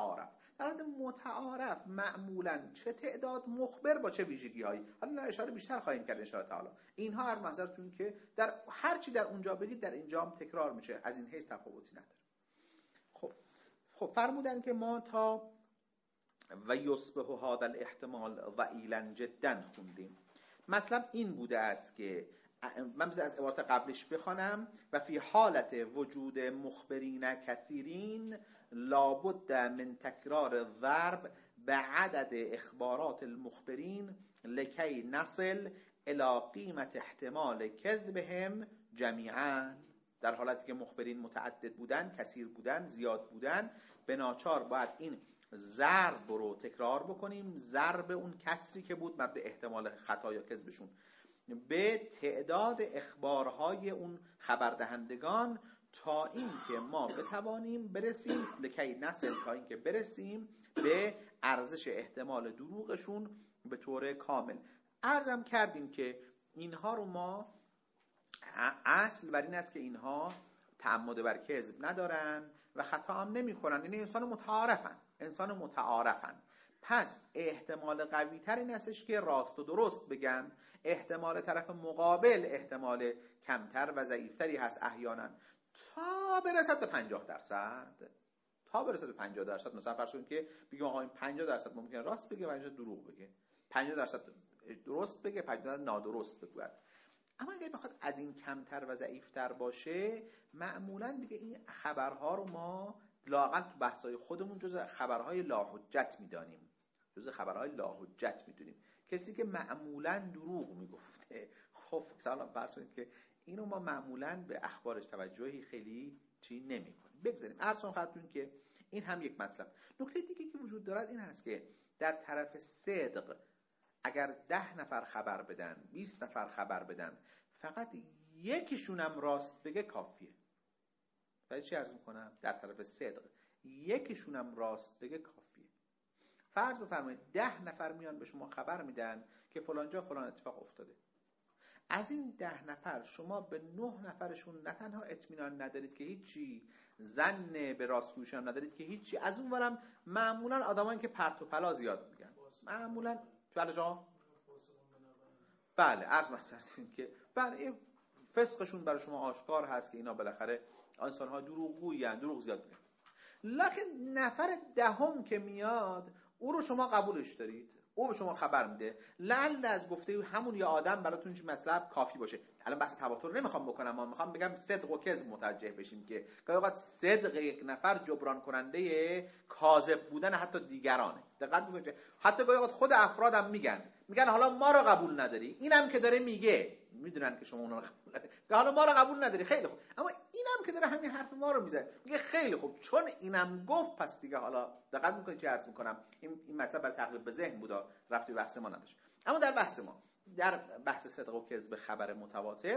متعارف معمولا چه تعداد مخبر با چه ویژگی‌هایی، حالا اشاره بیشتر خواهیم کرد ان شاء الله تعالی. اینها عرض محضرتون که در هر چی در اونجا بگید در اینجا هم تکرار میشه، از این حیث تفاوتی نداره. خب فرمودن که ما تا و یصبح هذا الاحتمال ضئیلا جدا خوندیم. مطلب این بوده است که من بذار از عبارت قبلش بخوانم: و فی حالت وجود مخبرین کثیرین لابد من تکرار الضرب بعدد اخبارات المخبرین لکی نصل الی قیمت احتمال کذبهم جمیعا. در حالتی که مخبرین متعدد بودن، کثیر بودن، زیاد بودن، به ناچار باید این ضرب رو تکرار بکنیم، ضرب اون کسری که بود مبنی احتمال خطا یا کذبشون به تعداد اخبارهای اون خبردهندگان، تا این که ما بتوانیم برسیم لکی نصل، تا این که برسیم به ارزش احتمال دروغشون به طور کامل. عرضم کردیم که اینها رو ما اصل بر این است که اینها تعمد بر کذب ندارن و خطا هم نمی کنن، یعنی انسان متعارفن. پس احتمال قوی تر این استش که راست و درست بگن، احتمال طرف مقابل احتمال کمتر و ضعیفتری هست احیانا، تا برسد به 50%. مثلا فرض کنید که بگیم آقا این 50% ممکنه راست بگه و 50% دروغ بگه، 50% درست بگه، 50% نادرست بگه. اما اگه بخواد از این کمتر و ضعیفتر باشه، معمولا دیگه این خبرها رو ما لااقل تو بحث‌های خودمون جزء خبرهای لاحجت میدانیم. کسی که معمولا دروغ میگفته، خب مثلا فرض کنید که اینو ما معمولا به اخبارش توجهی خیلی چی نمی‌کنیم. بگذاریم ارسون خدمتتون که این هم یک مطلب. نکته دیگه که وجود دارد این هست که در طرف صدق اگر 10 نفر خبر بدن، 20 نفر خبر بدن، فقط یکیشون هم راست بگه کافیه. فرض چی عرض میکنم؟ در طرف صدق یکیشون هم راست بگه کافیه. فرض بفرمایید 10 نفر میان به شما خبر میدن که فلان جا فلان اتفاق افتاده. از این 10 نفر شما به 9 نفرشون نه تنها اطمینان ندارید که هیچی، ظن به راستگوییشون هم ندارید که هیچی، از اون ورم معمولا آدمایی که پرت و پلا زیاد میگن، معمولا بله جا بله عرض محضرتون که بله فسقشون برای شما آشکار هست که اینا بالاخره انسان‌ها دروغگویند، دروغ زیاد میگن. لکن نفر دهم که میاد او رو شما قبولش دارید، او به شما خبر میده، لعل از گفته همون یا آدم براتون چه مطلب کافی باشه. الان بحث تواتر نمیخوام بکنم، اما میخوام بگم صدق و کذب متوجه بشیم که گاهی اوقات صدق یک نفر جبران کننده کاذب بودن حتی دیگرانه. دقت بکنید، حتی گاهی اوقات خود افرادم میگن حالا ما رو قبول نداری، اینم که داره میگه، میدونن که شما اون رو قبول نداری، حالا ما رو قبول نداری، خیلی خوب، اما اینم که داره همین حرف ما رو میزنه، میگه خیلی خوب چون اینم گفت پس دیگه حالا دقت میکنید چه عرض میکنم. این مطلب برای تقریب به ذهن بود، ربطی بحث ما نداشت. اما در بحث صدق و کذب خبر متواتر،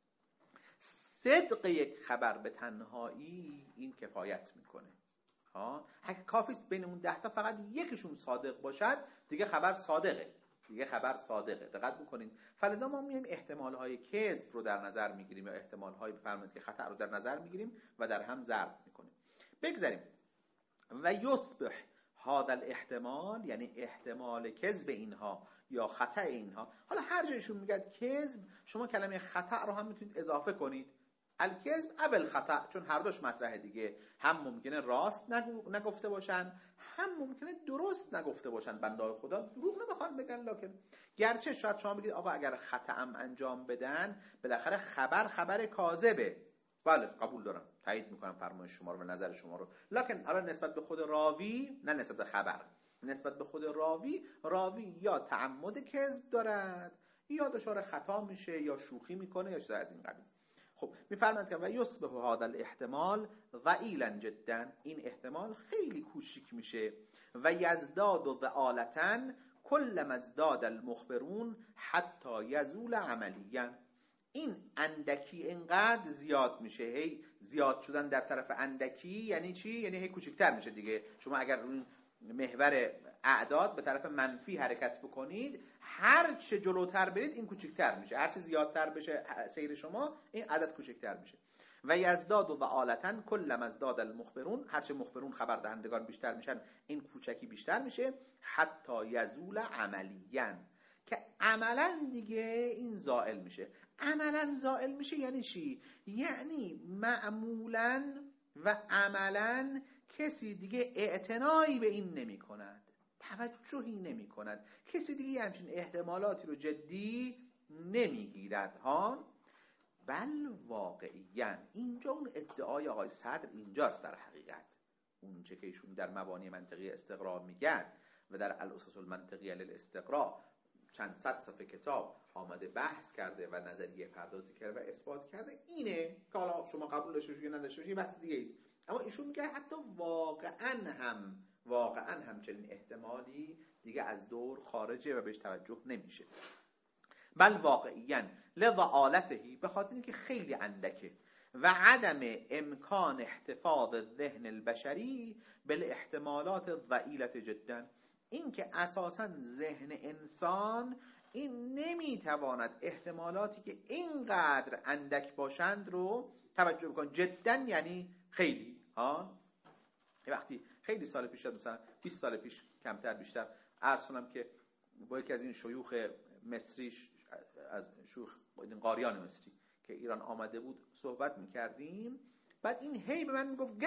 صدق یک خبر به تنهایی این کفایت میکنه. اگه کافیست بین اون 10 تا فقط یکیشون صادق باشد، دیگه خبر صادقه. دقت بکنید. فلذا ما میایم احتمال‌های کذب رو در نظر میگیریم یا احتمال‌های بفرمایید که خطا رو در نظر میگیریم و در هم ضرب میکنیم. بگذاریم و یصبح هذا الاحتمال، یعنی احتمال کذب اینها یا خطا اینها. حالا هر جایشون میگه کذب، شما کلمه خطا رو هم میتونید اضافه کنید، الکذب اول خطا، چون هر دوش مطرحه دیگه، هم ممکنه راست نگفته باشن، هم ممکنه درست نگفته باشن. بنده خدا دروغ نمیخوان بگن، لکن گرچه شاید شما بگید آقا اگر خطا هم انجام بدن، بالاخره خبر کاذبه، بله قبول دارم، تایید میکنم فرمایش شما رو و نظر شما رو، لکن حالا نسبت به خود راوی، نه نسبت به خبر، نسبت به خود راوی یا تعمد کذب دارد یا دچار خطا میشه یا شوخی میکنه یا چیز از این قبیل. خب میفرمایند که و یصبح هذا الاحتمال ضئیلا جدا، این احتمال خیلی کوچیک میشه، و یزداد ضآلة کلما ازداد المخبرون حتی یزول عملیا، این اندکی اینقدر زیاد میشه، هی زیاد شدن در طرف اندکی یعنی چی؟ یعنی هی کوچکتر میشه دیگه. شما اگر اون محور اعداد به طرف منفی حرکت بکنید، هر چه جلوتر برید این کوچکتر میشه، هر چه زیادتر بشه سیر شما این عدد کوچکتر میشه. و یزداد و آلتن کلما ازداد المخبرون، هرچه مخبرون خبر دهندگان بیشتر میشن این کوچکی بیشتر میشه، حتی یزول عملیاً، که عملاً دیگه این زائل میشه. عملاً زائل میشه یعنی چی؟ یعنی معمولاً و عملاً کسی دیگه اعتنایی به این نمی کند، توجهی نمی کند، کسی دیگه همچین احتمالاتی رو جدی نمیگیرد ها. بل واقعیاً، اینجا اون ادعای آقای صدر اینجاست در حقیقت، اون چه که ایشون در مبانی منطقی استقرا میگن و در الاساس المنطقیه للاستقرا چند صد صفحه کتاب آمده بحث کرده و نظریه پردازی کرده و اثبات کرده، اینه که حالا شما قبول داشته باشید یا نداشته باشید بحث دیگه است. اما ایشون میگه حتی واقعاً هم چنین احتمالی دیگه از دور خارجه و بهش توجه نمیشه. بل واقعیاً لضعالته، به خاطر اینکه خیلی اندکه، و عدم امکان احتفاظ الذهن البشری بالاحتمالات الضئیلة جدا، این که اساساً ذهن انسان این نمیتواند احتمالاتی که اینقدر اندک باشند رو توجه بکن. جدا یعنی خیلی ها. وقتی خیلی سال پیش، مثلا 20 سال پیش کمتر بیشتر، عرض کنم که با یکی از این شیوخ مصری، از شیوخ قاریان مصری که ایران آمده بود صحبت میکردیم، بعد این هی به من میگفت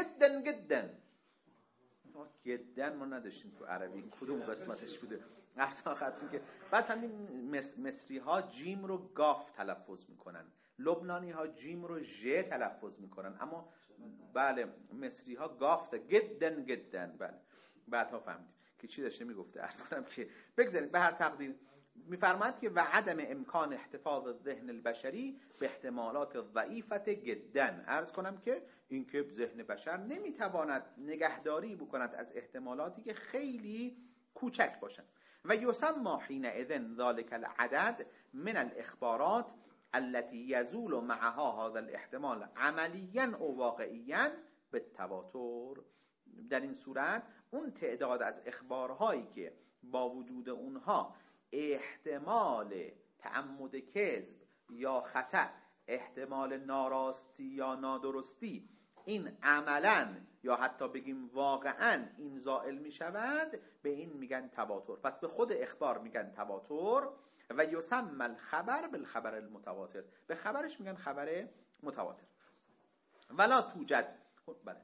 گدن ما نداشتیم تو عربی، کدوم قسمتش بوده اصلا خدتون که بعد همین مصری ها جیم رو گاف تلفظ میکنن، لبنانی ها جیم رو ژ تلفظ میکنن، اما بله مصری ها گاف گدن. بله بعدها فهمیدیم که چی داشته میگفته. عرض کنم که بگذارید به هر تقدیر میفرماید که و عدم امکان احتفاظ الذهن البشری به احتمالات ضعیفت جداً. عرض کنم که اینکه ذهن بشر نمیتواند نگهداری بکند از احتمالاتی که خیلی کوچک باشند. و یسمى حینئذ ذلك العدد من الاخبارات التي يزول معها هذا الاحتمال عملیاً او واقعیاً بالتواتر. در این صورت اون تعداد از اخبارهایی که با وجود اونها احتمال تعمد کذب یا خطا، احتمال ناراستی یا نادرستی، این عملاً یا حتی بگیم واقعاً این زائل می شود، به این میگن تواتر. پس به خود اخبار میگن تواتر. و یسمى الخبر بالخبر المتواتر، به خبرش میگن خبر متواتر. ولا توجد، بله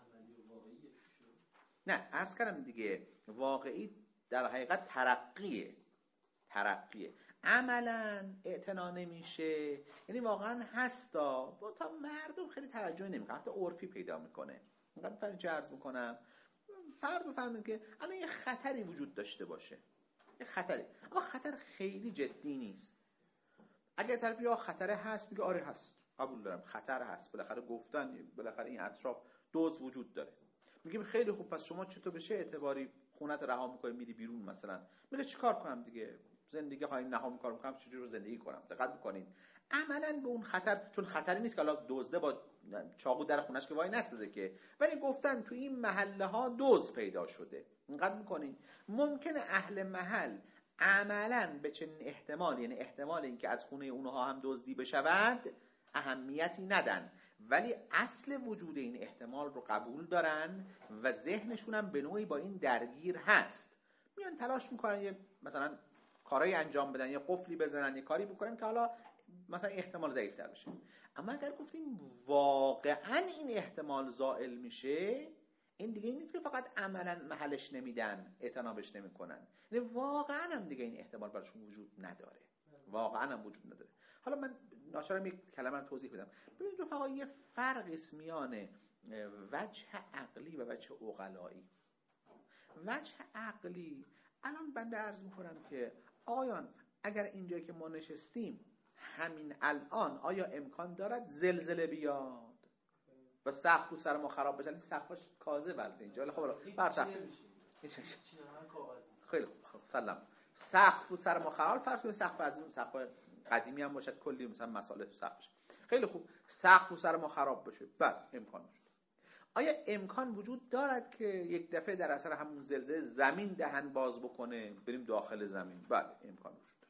نه عرض کردم دیگه، واقعی در حقیقت ترقیه، عملا اعتنا نمیشه، یعنی واقعا هستا با تا مردم خیلی توجه نمیکنه، حتی عرفی پیدا میکنه. اینقدر فرض چه عرض میکنم، فرض بفرمایید که الان یه خطری وجود داشته باشه، یه خطری، اما خطر خیلی جدی نیست. اگه طرف یا خطر هست میگه آره هست، قبول دارم خطر هست، بالاخره گفتن بالاخره این اطراف دوز وجود داره، میگیم خیلی خوب، پس شما چطور بشه اعتباری خونت رها میکنی میری بیرون مثلا؟ میگه چیکار کنم دیگه، زندگی خواهیم نها میکنم کنم چجوری زندگی کنم؟ دقت بکنید عملاً به اون خطر، چون خطری نیست که حالا دزده با چاقو در خونش که وای نستده که، ولی گفتن تو این محله ها دزد پیدا شده. اینقدر میکنید ممکنه اهل محل عملاً به چنین احتمال، یعنی احتمال اینکه از خونه اونها هم دزدی بشود، اهمیتی ندن، ولی اصل وجود این احتمال رو قبول دارن و ذهنشون هم به نوعی با این درگیر هست. میان تلاش میکنن یه مثلا کارایی انجام بدن، یه قفلی بزنن، یه کاری بکنن که حالا مثلا احتمال ضعیف‌تر بشه. اما اگر گفتیم واقعا این احتمال زائل میشه، این دیگه نیست که فقط عملا محلش نمیدن، اعتنابش نمیکنن، یعنی واقعا هم دیگه این احتمال براشون وجود نداره، واقعا هم وجود نداره. حالا من ناچارم یک کلمه رو توضیح بدم. ببینید رفقا، یه فرق است میان وجه عقلی و وجه عقلایی. وجه عقلی، الان بنده عرض میکنم که آقایان اگر اینجایی که ما نشستیم همین الان آیا امکان دارد زلزله بیاد و سقف تو سر ما خراب بشه؟ این سقفش کازه بلده اینجا، خب بر سقف خیلی خوب سلام، سقف تو سر ما خراب، فرض کنید سقف از اون سقف قدیمی هم باشد، کلی مثلا مسائل تو سقفش، خیلی خوب سقف تو سر ما خراب بشه، بعد امکان وجود، آیا امکان وجود دارد که یک دفعه در اثر همون زلزله زمین دهن باز بکنه بریم داخل زمین؟ بله امکان وجود داره.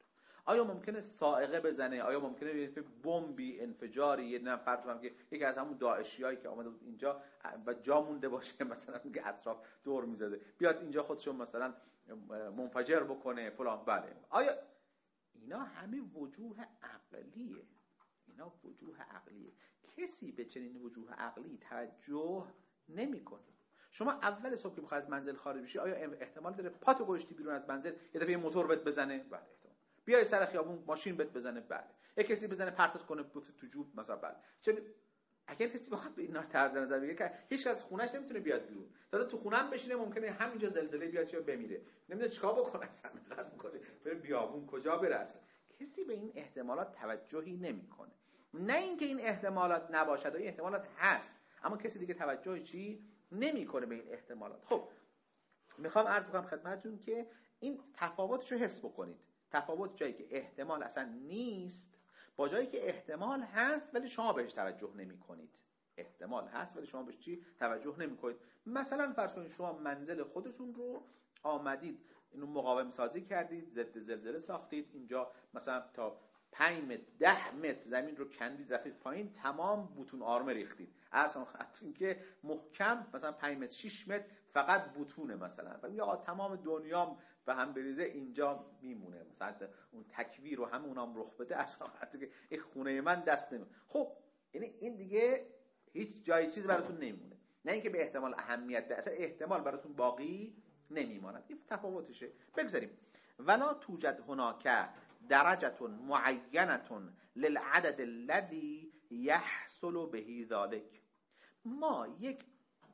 آیا ممکنه صاعقه بزنه؟ آیا ممکنه یه بمبی انفجاری یه نفر تو هم که یکی از همون داعشیایی که اومده بود اینجا و جا مونده باشه مثلا میگه اطراف دور میزده بیاد اینجا خودشو مثلا منفجر بکنه فلان؟ بله. آیا اینا همه وجوه عقلیه؟ اینا وجوه عقلیه. کسی به چنین وجوه عقلی توجه نمیکنه. شما اول صبح که بخوای از منزل خارج بشی آیا احتمال داره پاتو گوشتی بیرون از منزل یه دفعه موتور بهت بزنه؟ بله. احتمال. بیای سر خیابون ماشین بهت بزنه؟ بله. یه کسی بزنه پرتت کنه بفته تو جوب مثلا؟ بله. چون اگر کسی بخواد به اینا در نظر بگیره که هیچ کس خونش نمیتونه بیاد بیرون، تازه تو خونم بشینه ممکنه همینجا زلزله بیاد چه بمیره، نمیدونه چیکار بکنه اصلا، قد میکنه بره بیابون کجا بره اصلا. کسی به این احتمالات توجهی نمیکنه. نه اینکه این احتمالات نباشد، این احتمالات هست، اما کسی دیگه توجهی چی نمیکنه به این احتمالات. خب میخوام عرض کنم خدمتتون که این تفاوتشو حس بکنید. تفاوت جایی که احتمال اصلا نیست با جایی که احتمال هست ولی شما بهش توجه نمیکنید. احتمال هست ولی شما بهش چی توجه نمیکنید. مثلا فرض کنید شما منزل خودتون رو آمدید اینو مقاوم سازی کردید، ضد زلزله ساختید، اینجا مثلا تا 5 متر 10 متر زمین رو کندید رفتید پایین، تمام بوتون آرمه ریختید. اصلا خاطر که محکم مثلا 5 متر 6 متر فقط بوتونه مثلا و یا تمام دنیام به هم بریزه اینجا میمونه، مثلا اون تکویر رو همونام رخ بده، اصلا خاطر که این خونه من دست نمیده. خب این دیگه هیچ جای چیز براتون نمیمونه. نه اینکه به احتمال اهمیت ده، اصلا احتمال براتون باقی نمیماند. این تفاوتشه. بگذاریم ولا توجد هناك درجه معینه للعدد الذي يحصل به ذلك. ما یک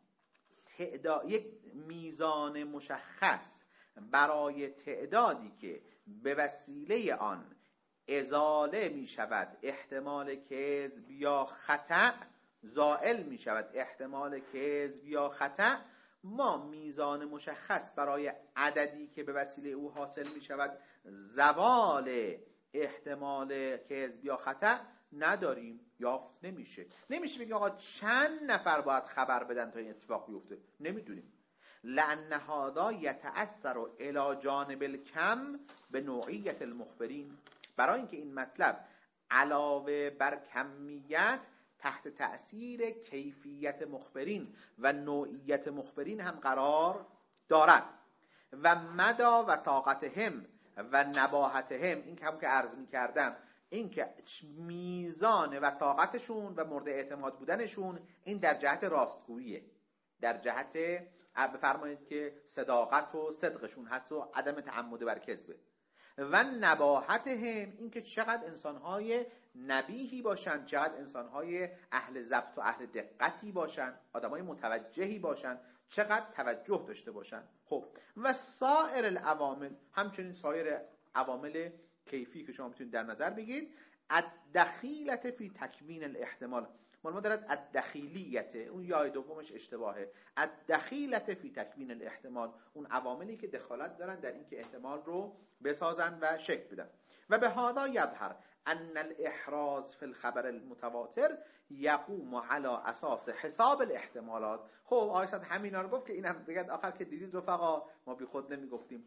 میزان مشخص برای تعدادی که به وسیله آن ازاله می شود احتمال کذب یا خطأ، زائل می شود احتمال کذب یا خطأ، ما میزان مشخص برای عددی که به وسیله او حاصل می شود زوال احتمال کذب یا خطأ نداریم، یافت نمیشه. نمیشه بگیم آقا چند نفر باید خبر بدن تا این اتفاق بیفته، نمیدونیم. لأن هذا يتأثر الى جانب الكم به نوعیت المخبرین. برای اینکه این مطلب علاوه بر کمیت تحت تأثیر کیفیت مخبرین و نوعیت مخبرین هم قرار دارد و مدى وثاقتهم و نباهتهم. این هم که عرض می کردم، این که میزان وثاقتشون و مورد اعتماد بودنشون این در جهت راستگوییه، در جهت بفرمایید که صداقت و صدقشون هست و عدم تعمد بر کذبه. و نباهتهم، این که چقدر انسانهای نبیهی باشن، چقدر انسانهای اهل ضبط و اهل دقتی باشن، آدمای متوجهی باشن، چقدر توجه داشته باشن. خب و سایر العوامل، همچنین سایر عوامل کیفی که شما میتونید در نظر بگیرید. الدخیلة فی تکوین الاحتمال، ما دارد الدخیلیت، اون یای دومش اشتباهه. الدخیلة فی تکوین الاحتمال، اون عواملی که دخالت دارن در اینکه احتمال رو بسازن و شکل بدن. و به هذا یظهر ان الاحراز فی الخبر المتواتر یقوم علی اساس حساب الاحتمالات. خب آیساد همینا رو گفت که اینم بگید آخر که دیدید رفقا ما بی خود نمیگفتیم.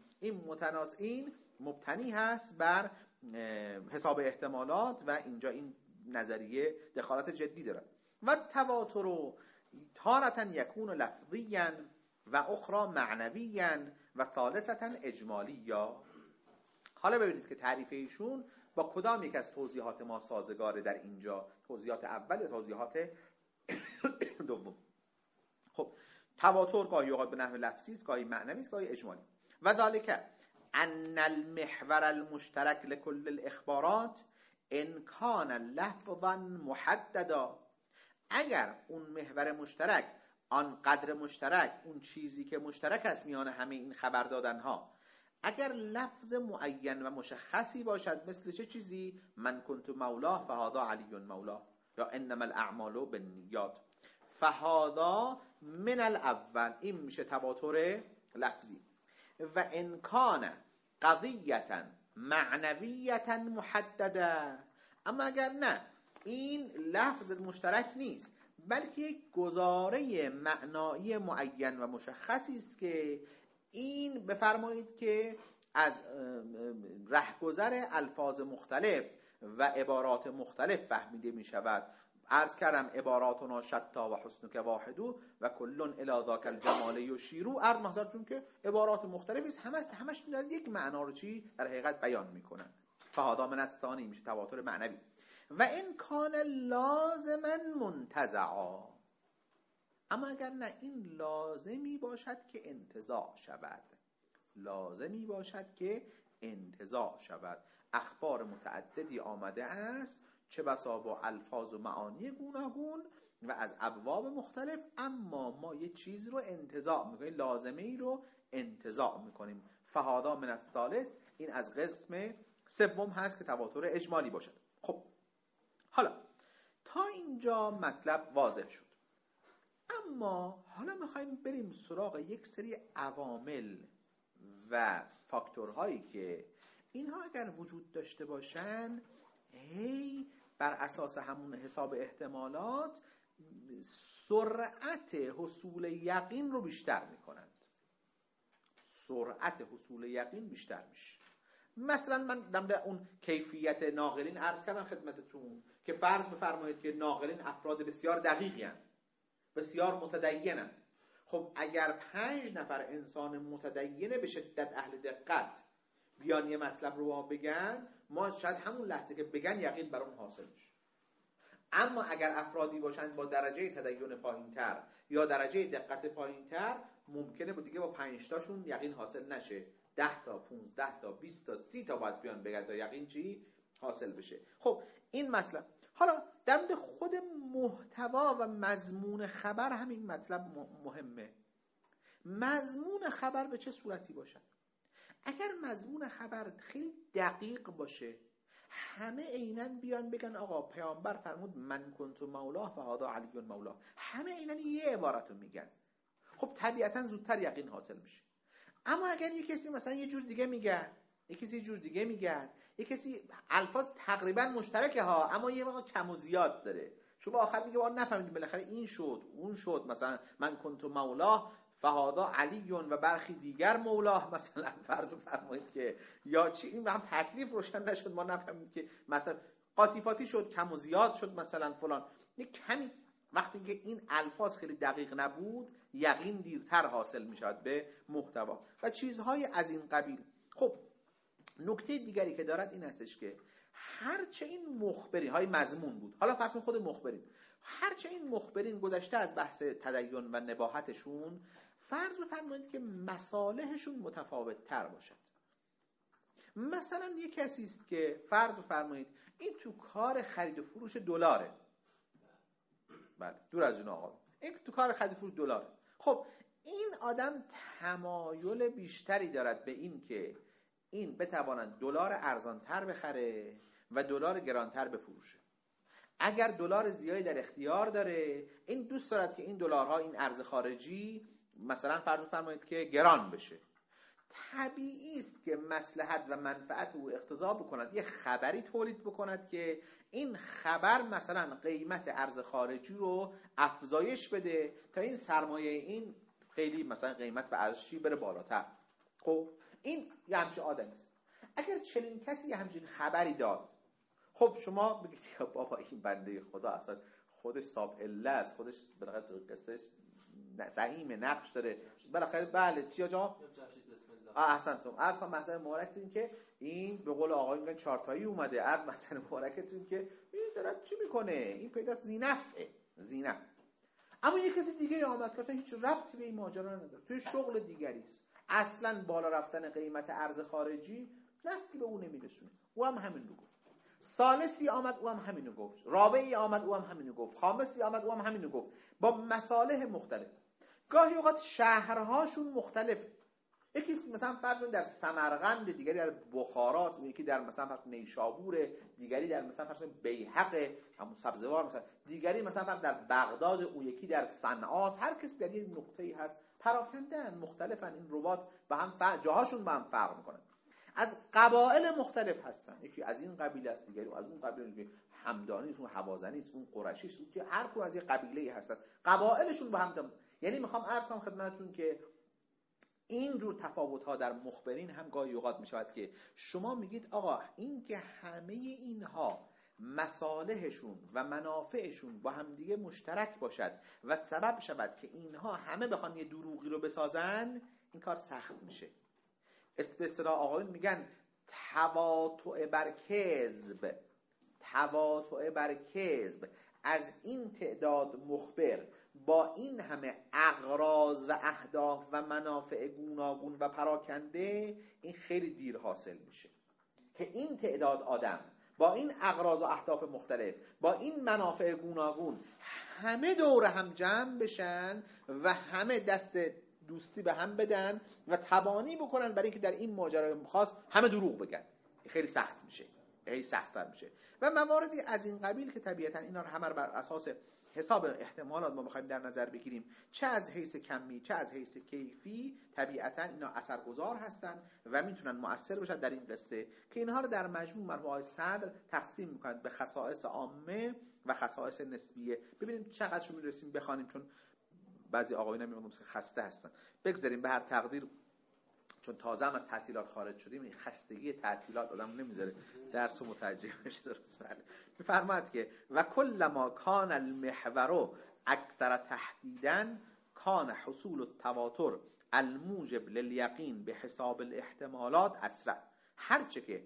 این مبتنی هست بر حساب احتمالات و اینجا این نظریه دخالت جدی داره. و تواتر تارة یکون لفظیا و اخرى معنویا و ثالثة اجمالیا. حالا ببینید که تعریف ایشون با کدام یک از توضیحات ما سازگاره در اینجا، توضیحات اول یا توضیحات دوم. خب تواتر گاهی اوقات به نحو لفظی است، گاهی معنوی است، گاهی اجمالی. و ذالک ان المحور المشترک لكل الاخبارات ان کان لفظا محددا. اگر اون محور مشترک، آن قدر مشترک، اون چیزی که مشترک است میان همه این خبر دادن ها، اگر لفظ معین و مشخصی باشد، مثل چه چیزی؟ من کنت مولاه فهذا علی مولاه، یا انما الاعمال بالنیات، فهذا من الاول. این میشه تواتر لفظی. و ان کان قضیه معنویه محدده، اما اگر نه این لفظ مشترک نیست بلکه یک گزاره معنایی معین و مشخصی است که این بفرمایید که از رهگذر الفاظ مختلف و عبارات مختلف فهمیده می شود. عرض کردم عباراتنا شتا و حسنک واحدو و کلون الی ذاک الجمال یشیرو. عرض محضرتون که عبارات مختلفی است، همش در یک معنا رو در حقیقت بیان میکنن. فهذا من الثانی میشه تواتر معنوی. و این کان لازما منتزعا، اما اگر نه این لازمی باشد که انتزاع شود، لازمی باشد که انتزاع شود. اخبار متعددی آمده است، چه بسا با الفاظ و معانی گوناگون و از ابواب مختلف، اما ما یه چیز رو انتزاع میکنیم، لازمه ای رو انتزاع میکنیم. فهذا من الثالث، این از قسم سوم هست که تواتر اجمالی باشد. خب حالا تا اینجا مطلب واضح شد، اما حالا میخوایم بریم سراغ یک سری عوامل و فاکتورهایی که اینها اگر وجود داشته باشن هی بر اساس همون حساب احتمالات سرعت حصول یقین رو بیشتر میکنند. سرعت حصول یقین بیشتر میشه. مثلا من در اون کیفیت ناقلین عرض کردم خدمتتون که فرض بفرمایید که ناقلین افراد بسیار دقیقی هستند، بسیار متدینن. خب اگر 5 نفر انسان متدینه به شدت اهل دقت بیان یه مطلب رو ما بگن، ما شاید همون لحظه که بگن یقین بر اون حاصل میشه. اما اگر افرادی باشند با درجه تدین پایینتر یا درجه دقت پایینتر، ممکنه دیگه با 5 تاشون یقین حاصل نشه، 10 تا 15 تا 20 تا 30 تا باید بیان بگن تا یقین چی حاصل بشه. خب این مطلب. حالا در مورد خود محتوا و مضمون خبر همین مطلب مهمه. مضمون خبر به چه صورتی باشد؟ اگر مضمون خبر خیلی دقیق باشه، همه عیناً بیان بگن آقا پیامبر فرمود من کنت مولاه و هذا علی مولاه، همه عیناً یه عبارت رو میگن، خب طبیعتاً زودتر یقین حاصل میشه. اما اگر یه کسی مثلا یه جور دیگه میگه، یه کسی یه جور دیگه میگه، یه کسی الفاظ تقریبا مشترکه ها اما یه مقدار کم و زیاد داره، شما آخر میگه واقعا نفهمیدیم بالاخره این شد اون شد، مثلا من کنت مولاه فهذا علی و برخی دیگر مولاه، مثلا فرض فرمایید که یا چی، این هم تکلیف روشن نشد، ما نفهمید که مثلا قاطی پاتی شد، کم و زیاد شد، مثلا فلان. یک کمی وقتی که این الفاظ خیلی دقیق نبود، یقین دیرتر حاصل میشد به محتوا و چیزهای از این قبیل. خب نکته دیگری که دارد این هستش که هرچه این مخبرین های مضمون بود، حالا فرض خود مخبرین، هرچه این مخبرین گذشته از بحث تدین و نباهتشون، فرض بفرمایید که مصالحشون متفاوت تر باشد. مثلا یک کسی است که فرض بفرمایید این تو کار خرید و فروش دلاره، بله دور از جون آقا، این تو کار خرید و فروش دلاره. خب این آدم تمایل بیشتری دارد به این که این بتواند دلار ارزانتر بخره و دلار گرانتر بفروشه. اگر دلار زیادی در اختیار داره، این دوست دارد که این دلارها، این ارز خارجی مثلا فرض فرمایید که گران بشه. طبیعی است که مصلحت و منفعت او اقتضا بکند یه خبری تولید بکند که این خبر مثلا قیمت ارز خارجی رو افزایش بده تا این سرمایه این خیلی مثلا قیمت و ارزشی بره بالاتر. خب این یه همچین آدمی است. اگر چنین کسی یه همچین خبری داد، خب شما بگید بابا این بنده خدا اصلا خودش صاحب عله است، خودش بالاخره قصهش زعیم نقش داره، بالاخره بله چی آجا احسنتون. عرض کنم مثلا مبارکتون که این به قول آقای میگن چارتایی اومده، عرض مثلا مبارکتون که این دارد چی میکنه، این پیدا زینفه زینف. اما یک کسی دیگه آمد که اصلا هیچ ربطی به این ماجرا نداره، توی شغل دیگری است، اصلا بالا رفتن قیمت ارز خارجی نفعی به اون نمیرسونه، او هم همین رو گفت. ثالثی آمد او هم همین رو گفت، رابعی آمد او هم همین رو گفت، خامسی آمد او هم همین رو گفت، با مصالح مختلف. گاهی اوقات شهرهاشون مختلفه، یکی مثلا فرض در سمرقند، دیگری در بخاراست، یکی در مثلا فرض نیشابور، دیگری در مثلا فرض بیهق همون سبزوار، مثلا دیگری مثلا فرض در بغداد، اون یکی در صنعاست. هر کسی در یک نقطه‌ای هست، پراکنده‌اند، مختلفن. این رباط با هم جاهاشون با هم فرق می‌کنن. از قبایل مختلف هستن، یکی از این قبیله است، دیگری از اون قبیله، همدانی است، اون حوازنی است، اون قریشی است، که هر کدوم از یک قبیله‌ای هستن، قبایلشون با هم یعنی میخوام عرض کنم خدمتتون که این جور تفاوت‌ها در مخبرین هم گاهی اوقات می‌شود که شما میگید آقا این که همه اینها مصالحشون و منافعشون با همدیگه مشترک باشد و سبب شود که اینها همه بخوان یه دروغی رو بسازن، این کار سخت میشه. به اصطلاح آقایون میگن تواطؤ بر کذب. تواطؤ بر کذب از این تعداد مخبر با این همه اغراض و اهداف و منافع گوناگون و پراکنده، این خیلی دیر حاصل میشه که این تعداد آدم با این اغراض و اهداف مختلف، با این منافع گوناگون همه دور هم جمع بشن و همه دست دوستی به هم بدن و تبانی بکنن برای اینکه در این ماجرای خاص همه دروغ بگن. خیلی سخت میشه، خیلی سخت‌تر میشه. و مواردی از این قبیل که طبیعتا اینا رو همه بر اساس حساب احتمالات ما می‌خوایم در نظر بگیریم، چه از حیث کمی چه از حیث کیفی، طبیعتا اینا اثرگذار هستن و میتونن مؤثر باشن در این قصه که اینها رو در مجموع مرحوم آقای صدر تقسیم می‌کنند به خصائص عامه و خصائص نسبیه. ببینیم چقدر شو می‌رسیم بخوانیم، چون بعضی آقایون میگن که خسته هستن. بگذاریم به هر تقدیر، چون تازه هم از تعطیلات خارج شدیم، این خستگی تعطیلات آدم نمیذاره درس و متوجه بشه. درست بله. میفرماد که و کل ما کان المحور اکثر تحدیدا کان حصول التواتر الموجب للیقین به حساب الاحتمالات اسرع. هرچه که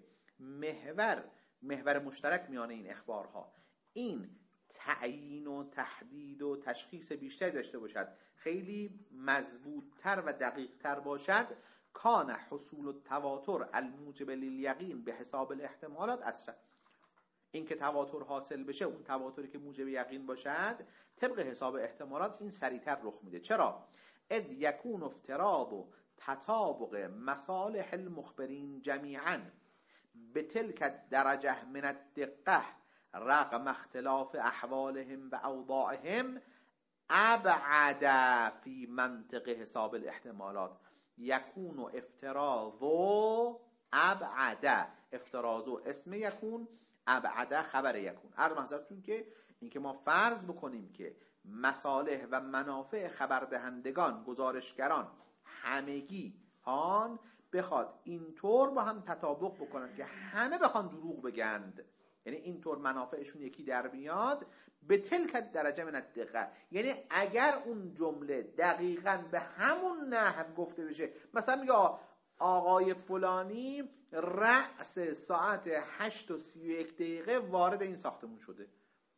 محور مشترک میانه این اخبارها این تعیین و تحدید و تشخیص بیشتری داشته باشد، خیلی مضبوط‌تر و دقیق‌تر باشد، کان حصول التواتر الموجب للیقین به حساب الاحتمالات اسرع. این که تواتر حاصل بشه، اون تواتری که موجب یقین باشد، طبق حساب احتمالات این سریعتر رخ میده. چرا؟ اذ یکون افتراض و تطابق مصالح المخبرین جمیعا به تلک الدرجه من الدقه رغم اختلاف احوالهم و اوضاعهم ابعد فی منطق حساب الاحتمالات. یکون و افتراض و ابعد، افتراض و اسم یکون، ابعد خبر یکون. عرض محضرتون که اینکه ما فرض بکنیم که مصالح و منافع خبردهندگان، گزارشگران، همگی هان بخواد اینطور با هم تطابق بکنن که همه بخوان دروغ بگند، یعنی اینطور منافعشون یکی در بیاد، به تلک درجه من الدقه، یعنی اگر اون جمله دقیقاً به همون نحو گفته بشه، مثلا میگه آقای فلانی رأس ساعت 8:31 وارد این ساختمون شده،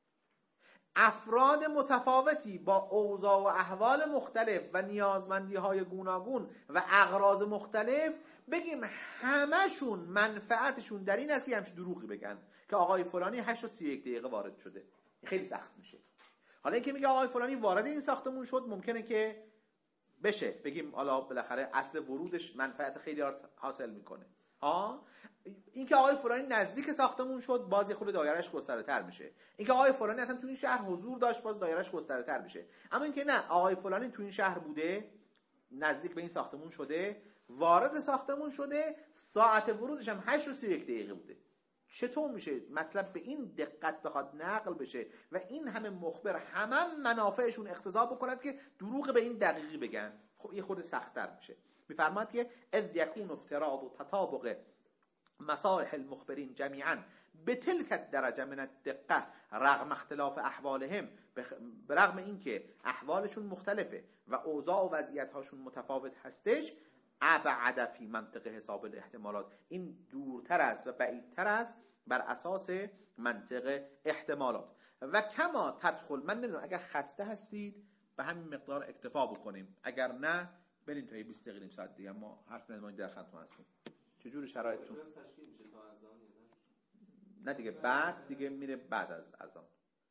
افراد متفاوتی با اوضاع و احوال مختلف و نیازمندی های گوناگون و اغراض مختلف، بگیم همشون منفعتشون در این است که همش دروغی بگن که آقای فلانی 8:31 وارد شده. خیلی سخت میشه. حالا اینکه میگه آقای فلانی وارد این ساختمون شد، ممکنه که بشه بگیم حالا بالاخره اصل ورودش منفعت خیلی حاصل میکنه. اینکه آقای فلانی نزدیک ساختمون شد، باز خود دایرهش گستره‌تر میشه. اینکه آقای فلانی اصلا تو این شهر حضور داشت، باز دایرهش گستره‌تر میشه. اما اینکه نه، آقای فلانی تو این شهر بوده، نزدیک به این ساختمون شده، وارد ساختمون شده، ساعت ورودش هم 8:31 بوده. چطور میشه مطلب به این دقت بخواد نقل بشه و این همه مخبر همه منافعشون اقتضا بکند که دروغ به این دقیقی بگن؟ خب یه خود سخت‌تر میشه. میفرماد که اذ یکون افتراض و تطابق مصالح المخبرین جمیعا به تلک الدرجه من الدقه رغم اختلاف احوالهم، برغم اینکه احوالشون مختلفه و اوضاع و وضعیت‌هاشون متفاوت هستش، ابعد فی منطق حساب الاحتمالات، این دورتر است و بعیدتر است بر اساس منطق احتمالات. و کما تدخل، من نمیدونم اگر خسته هستید به همین مقدار اکتفا بکنیم، اگر نه بریم تا 20 دقیقه نیم ساعت دیگه ما حرف نمی‌زنیم، در خدمتتون هستیم. چجوری شرایطتون؟ نه دیگه بعد دیگه میره بعد از اذان.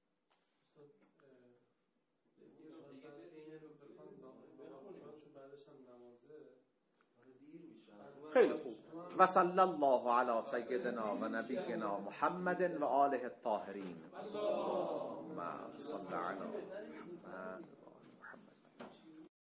خیلی خوب. و صلی الله علی سیدنا و نبینا محمد و آله الطاهرین. اللهم صل علی